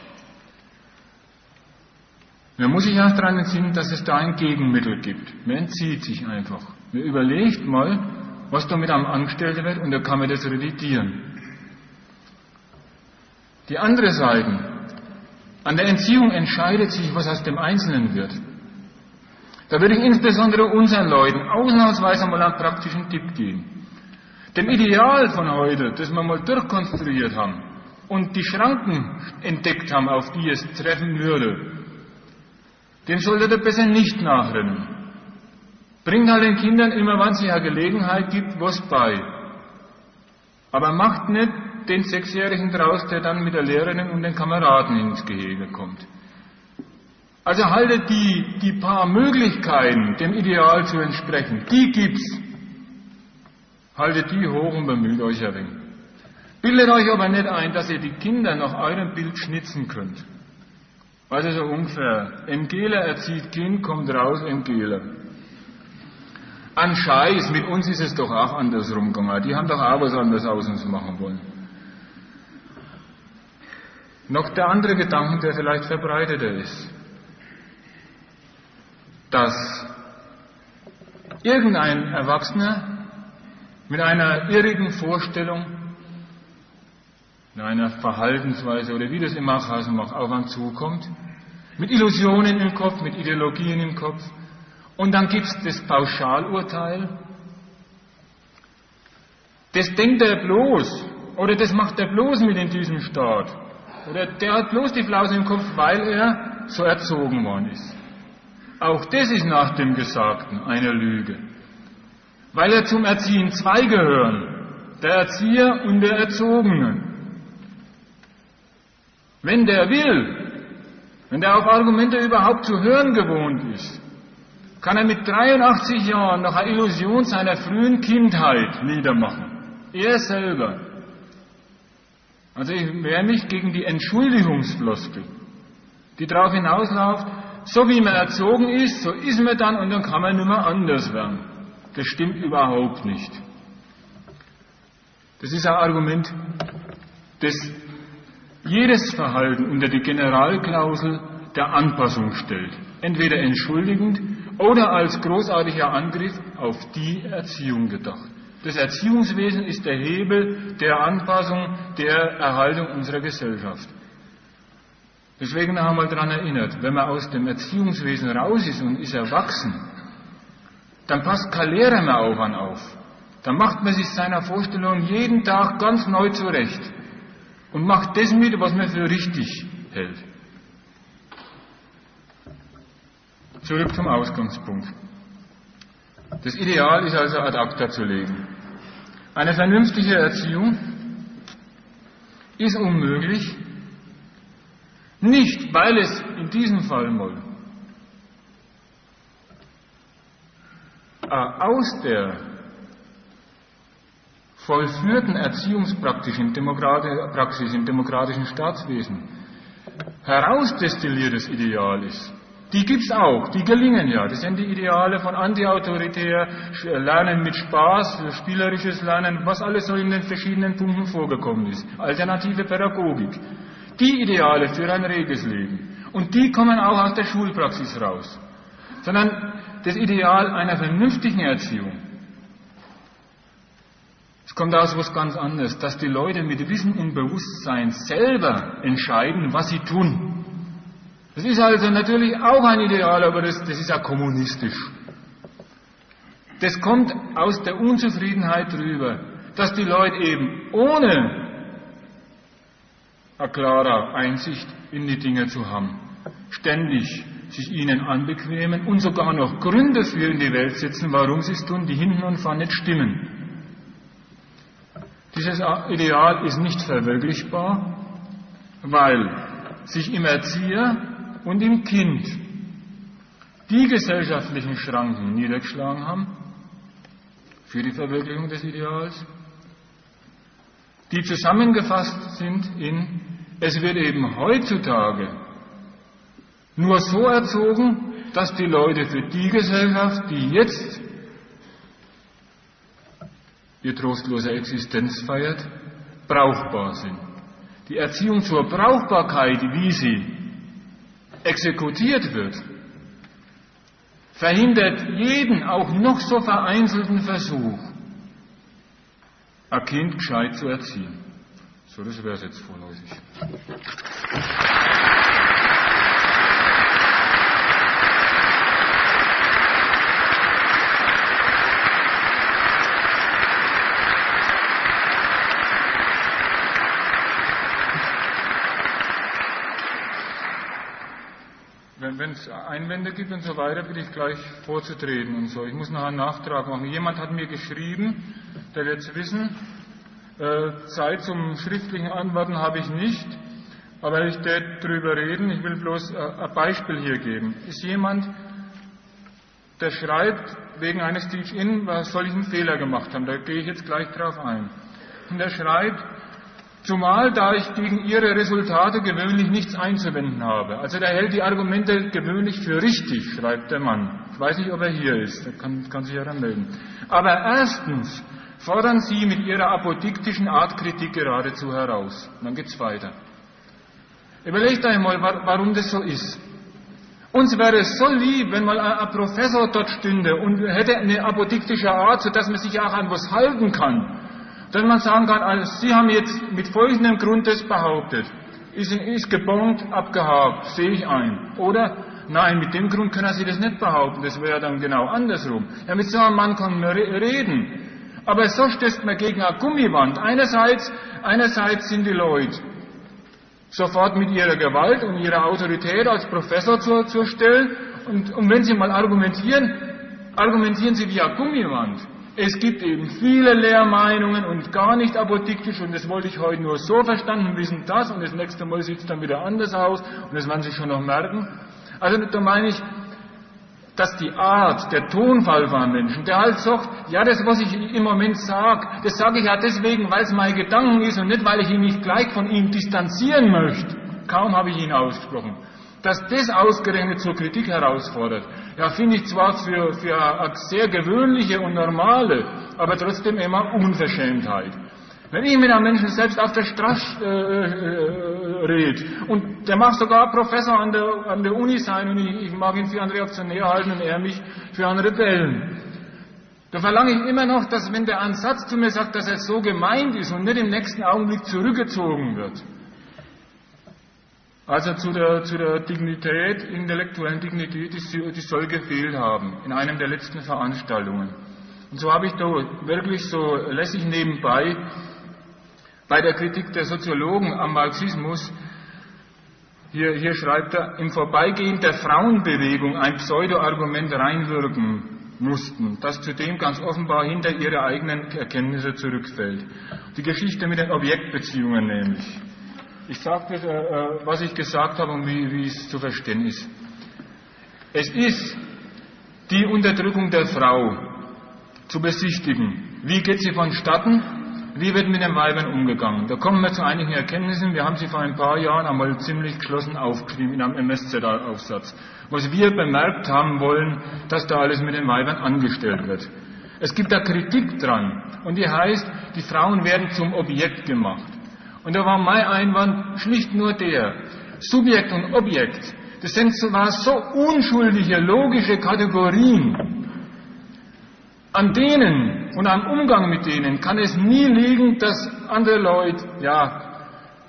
Man muss sich auch daran entsinnen, dass es da ein Gegenmittel gibt. Man entzieht sich einfach. Man überlegt mal, was da mit einem angestellt wird, und da kann man das revidieren. Die andere Seite, an der Entziehung entscheidet sich, was aus dem Einzelnen wird. Da würde ich insbesondere unseren Leuten ausnahmsweise mal einen praktischen Tipp geben. Dem Ideal von heute, das wir mal durchkonstruiert haben, und die Schranken entdeckt haben, auf die es treffen würde, dem solltet ihr besser nicht nachrennen. Bringt halt den Kindern immer, wann es ja Gelegenheit gibt, was bei. Aber macht nicht den Sechsjährigen draus, der dann mit der Lehrerin und den Kameraden ins Gehege kommt. Also haltet die, die paar Möglichkeiten, dem Ideal zu entsprechen, die gibt's. Haltet die hoch und bemüht euch ein wenig. Bildet euch aber nicht ein, dass ihr die Kinder nach eurem Bild schnitzen könnt. Also so ungefähr, Emgeler erzieht Kind, kommt raus, Emgeler. An Scheiß, mit uns ist es doch auch andersrum gegangen. Die haben doch auch was anderes aus uns machen wollen. Noch der andere Gedanke, der vielleicht verbreiteter ist. Dass irgendein Erwachsener mit einer irrigen Vorstellung, in einer Verhaltensweise oder wie das immer heißen mag, auf einen zukommt, mit Illusionen im Kopf, mit Ideologien im Kopf, und dann gibt es das Pauschalurteil. Das denkt er bloß, oder das macht er bloß mit in diesem Staat, oder der hat bloß die Flausen im Kopf, weil er so erzogen worden ist. Auch das ist nach dem Gesagten eine Lüge. Weil er zum Erziehen zwei gehören, der Erzieher und der Erzogene. Wenn der will, wenn der auf Argumente überhaupt zu hören gewohnt ist, kann er mit dreiundachtzig Jahren noch eine Illusion seiner frühen Kindheit niedermachen. Er selber. Also ich wehre mich gegen die Entschuldigungsfloskel, die darauf hinausläuft, so wie man erzogen ist, so ist man dann und dann kann man nicht mehr anders werden. Das stimmt überhaupt nicht. Das ist ein Argument, das jedes Verhalten unter die Generalklausel der Anpassung stellt. Entweder entschuldigend oder als großartiger Angriff auf die Erziehung gedacht. Das Erziehungswesen ist der Hebel der Anpassung, der Erhaltung unserer Gesellschaft. Deswegen noch einmal daran erinnert, wenn man aus dem Erziehungswesen raus ist und ist erwachsen, dann passt kein Lehrer mehr auf einen auf. Dann macht man sich seiner Vorstellung jeden Tag ganz neu zurecht und macht das mit, was man für richtig hält. Zurück zum Ausgangspunkt. Das Ideal ist also ad acta zu legen. Eine vernünftige Erziehung ist unmöglich, nicht weil es in diesem Fall mal aus der vollführten Erziehungspraxis im, Praxis im demokratischen Staatswesen herausdestilliertes Ideal ist. Die gibt's auch, die gelingen ja. Das sind die Ideale von antiautoritär, Lernen mit Spaß, spielerisches Lernen, was alles so in den verschiedenen Punkten vorgekommen ist. Alternative Pädagogik. Die Ideale für ein reges Leben. Und die kommen auch aus der Schulpraxis raus. Sondern das Ideal einer vernünftigen Erziehung. Es kommt aus was ganz anderes, dass die Leute mit Wissen und Bewusstsein selber entscheiden, was sie tun. Das ist also natürlich auch ein Ideal, aber das, das ist ja kommunistisch. Das kommt aus der Unzufriedenheit drüber, dass die Leute eben ohne eine klare Einsicht in die Dinge zu haben, ständig sich ihnen anbequemen und sogar noch Gründe für in die Welt setzen, warum sie es tun, die hinten und vorne nicht stimmen. Dieses Ideal ist nicht verwirklichbar, weil sich im Erzieher und im Kind die gesellschaftlichen Schranken niedergeschlagen haben für die Verwirklichung des Ideals, die zusammengefasst sind in, es wird eben heutzutage nur so erzogen, dass die Leute für die Gesellschaft, die jetzt ihr trostlose Existenz feiert, brauchbar sind. Die Erziehung zur Brauchbarkeit, wie sie exekutiert wird, verhindert jeden, auch noch so vereinzelten Versuch, ein Kind gescheit zu erziehen. So, das wäre es jetzt vorläufig. wenn es Einwände gibt und so weiter, bitte ich gleich vorzutreten und so. Ich muss noch einen Nachtrag machen. Jemand hat mir geschrieben, der wird es wissen, äh, Zeit zum schriftlichen Antworten habe ich nicht, aber ich werde darüber reden. Ich will bloß äh, ein Beispiel hier geben. Ist jemand, der schreibt, wegen eines Teach-In, was soll ich einen Fehler gemacht haben? Da gehe ich jetzt gleich drauf ein. Und er schreibt, zumal da ich gegen Ihre Resultate gewöhnlich nichts einzuwenden habe. Also der hält die Argumente gewöhnlich für richtig, schreibt der Mann. Ich weiß nicht, ob er hier ist, er kann, kann sich ja dann melden. Aber erstens fordern Sie mit Ihrer apodiktischen Art Kritik geradezu heraus. Und dann geht's weiter. Überlegt euch mal, warum das so ist. Uns wäre es so lieb, wenn mal ein Professor dort stünde und hätte eine apodiktische Art, sodass man sich auch an was halten kann. Dass man sagen kann, also Sie haben jetzt mit folgendem Grund das behauptet. Ist, ist gebongt, abgehakt, sehe ich ein. Oder, nein, mit dem Grund können Sie das nicht behaupten. Das wäre dann genau andersrum. Ja, mit so einem Mann kann man reden. Aber so stößt man gegen eine Gummiwand. Einerseits, einerseits sind die Leute sofort mit ihrer Gewalt und ihrer Autorität als Professor zur, zur Stelle. Und, und wenn sie mal argumentieren, argumentieren sie wie eine Gummiwand. Es gibt eben viele Lehrmeinungen und gar nicht apodiktisch und das wollte ich heute nur so verstanden wissen, das und das nächste Mal sieht es dann wieder anders aus und das werden Sie schon noch merken. Also da meine ich, dass die Art, der Tonfall von Menschen, der halt sagt, ja, das, was ich im Moment sage, das sage ich ja deswegen, weil es mein Gedanken ist und nicht, weil ich ihn nicht gleich von ihm distanzieren möchte. Kaum habe ich ihn ausgesprochen. Dass das ausgerechnet zur Kritik herausfordert, ja, finde ich zwar für, für eine sehr gewöhnliche und normale, aber trotzdem immer Unverschämtheit. Wenn ich mit einem Menschen selbst auf der Straße äh, äh, rede und der mag sogar Professor an der, an der Uni sein und ich, ich mag ihn für einen Reaktionär halten und er mich für einen Rebellen, da verlange ich immer noch, dass wenn der Ansatz zu mir sagt, dass er so gemeint ist und nicht im nächsten Augenblick zurückgezogen wird. Also zu der, zu der Dignität, intellektuellen Dignität, die, die soll gefehlt haben, in einem der letzten Veranstaltungen. Und so habe ich da wirklich so lässig nebenbei bei der Kritik der Soziologen am Marxismus, hier, hier schreibt er, im Vorbeigehen der Frauenbewegung ein Pseudo-Argument reinwirken mussten, das zudem ganz offenbar hinter ihre eigenen Erkenntnisse zurückfällt. Die Geschichte mit den Objektbeziehungen nämlich. Ich sage das, äh, was ich gesagt habe und wie, wie es zu verstehen ist. Es ist die Unterdrückung der Frau zu besichtigen. Wie geht sie vonstatten? Wie wird mit den Weibern umgegangen? Da kommen wir zu einigen Erkenntnissen. Wir haben sie vor ein paar Jahren einmal ziemlich geschlossen aufgeschrieben in einem M S Z-Aufsatz. Was wir bemerkt haben wollen, dass da alles mit den Weibern angestellt wird. Es gibt da Kritik dran und die heißt, die Frauen werden zum Objekt gemacht. Und da war mein Einwand schlicht nur der, Subjekt und Objekt, das sind zwar so unschuldige, logische Kategorien, an denen und am Umgang mit denen kann es nie liegen, dass andere Leute, ja,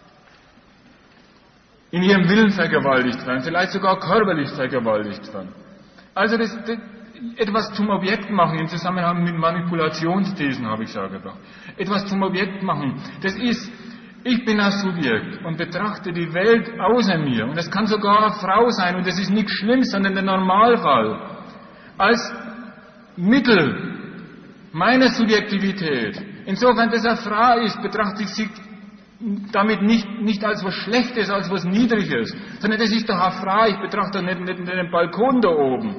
in ihrem Willen vergewaltigt werden, vielleicht sogar körperlich vergewaltigt werden. Also das, das etwas zum Objekt machen, im Zusammenhang mit Manipulationsthesen, habe ich ja gedacht. Etwas zum Objekt machen, das ist, ich bin ein Subjekt und betrachte die Welt außer mir. Und das kann sogar eine Frau sein und das ist nichts Schlimmes, sondern der Normalfall. Als Mittel meiner Subjektivität. Insofern, dass eine Frau ist, betrachte ich sie damit nicht, nicht als was Schlechtes, als was Niedriges, sondern das ist doch eine Frau, ich betrachte nicht, nicht den Balkon da oben.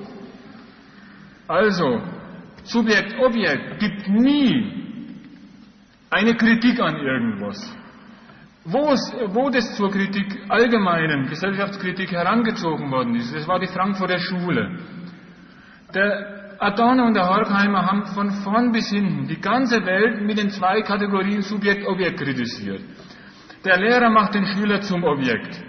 Also, Subjekt, Objekt gibt nie eine Kritik an irgendwas. Wo, es, wo das zur Kritik, allgemeinen Gesellschaftskritik herangezogen worden ist, das war die Frankfurter Schule. Der Adorno und der Horkheimer haben von vorn bis hinten die ganze Welt mit den zwei Kategorien Subjekt-Objekt kritisiert. Der Lehrer macht den Schüler zum Objekt.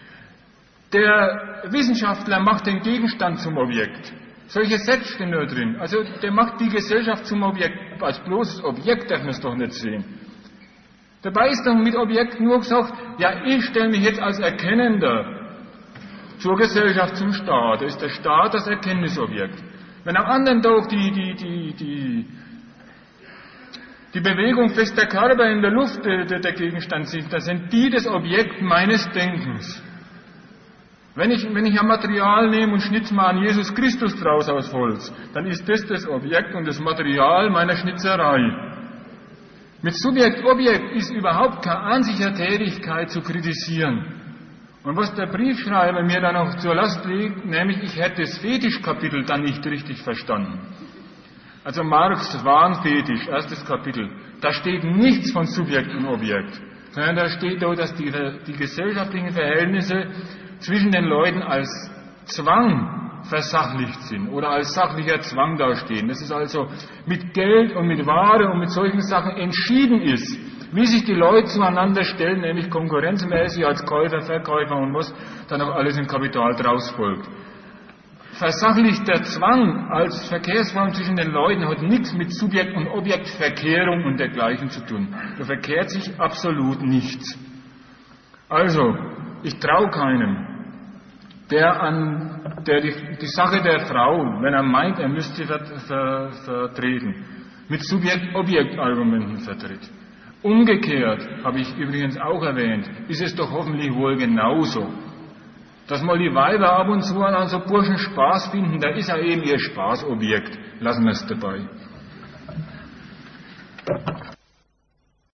Der Wissenschaftler macht den Gegenstand zum Objekt. Solche Sätze stehen da drin. Also der macht die Gesellschaft zum Objekt. Als bloßes Objekt darf man es doch nicht sehen. Dabei ist doch mit Objekt nur gesagt, ja, ich stelle mich jetzt als Erkennender zur Gesellschaft, zum Staat. Da ist der Staat das Erkenntnisobjekt. Wenn am anderen Tag die, die, die, die, die Bewegung fester Körper in der Luft der, der Gegenstand sind, dann sind die das Objekt meines Denkens. Wenn ich, wenn ich ein Material nehme und schnitze mal einen Jesus Christus draus aus Holz, dann ist das das Objekt und das Material meiner Schnitzerei. Mit Subjekt-Objekt ist überhaupt keine an sich Tätigkeit zu kritisieren. Und was der Briefschreiber mir dann auch zur Last legt, nämlich ich hätte das Fetischkapitel dann nicht richtig verstanden. Also Marx Wahnfetisch, erstes Kapitel, da steht nichts von Subjekt und Objekt, sondern da steht da, dass die, die gesellschaftlichen Verhältnisse zwischen den Leuten als Zwang versachlicht sind oder als sachlicher Zwang dastehen. Das ist also mit Geld und mit Ware und mit solchen Sachen entschieden ist, wie sich die Leute zueinander stellen, nämlich konkurrenzmäßig als Käufer, Verkäufer und was dann auch alles im Kapital draus folgt. Versachlichter Zwang als Verkehrsform zwischen den Leuten hat nichts mit Subjekt- und Objektverkehrung und dergleichen zu tun. Da verkehrt sich absolut nichts. Also, ich traue keinem, der an der die, die Sache der Frau, wenn er meint, er müsste sie ver, ver, vertreten, mit Subjekt-Objekt-Argumenten vertritt. Umgekehrt, habe ich übrigens auch erwähnt, ist es doch hoffentlich wohl genauso. Dass mal die Weiber ab und zu an so Burschen Spaß finden, da ist ja eben ihr Spaßobjekt. Lassen wir es dabei.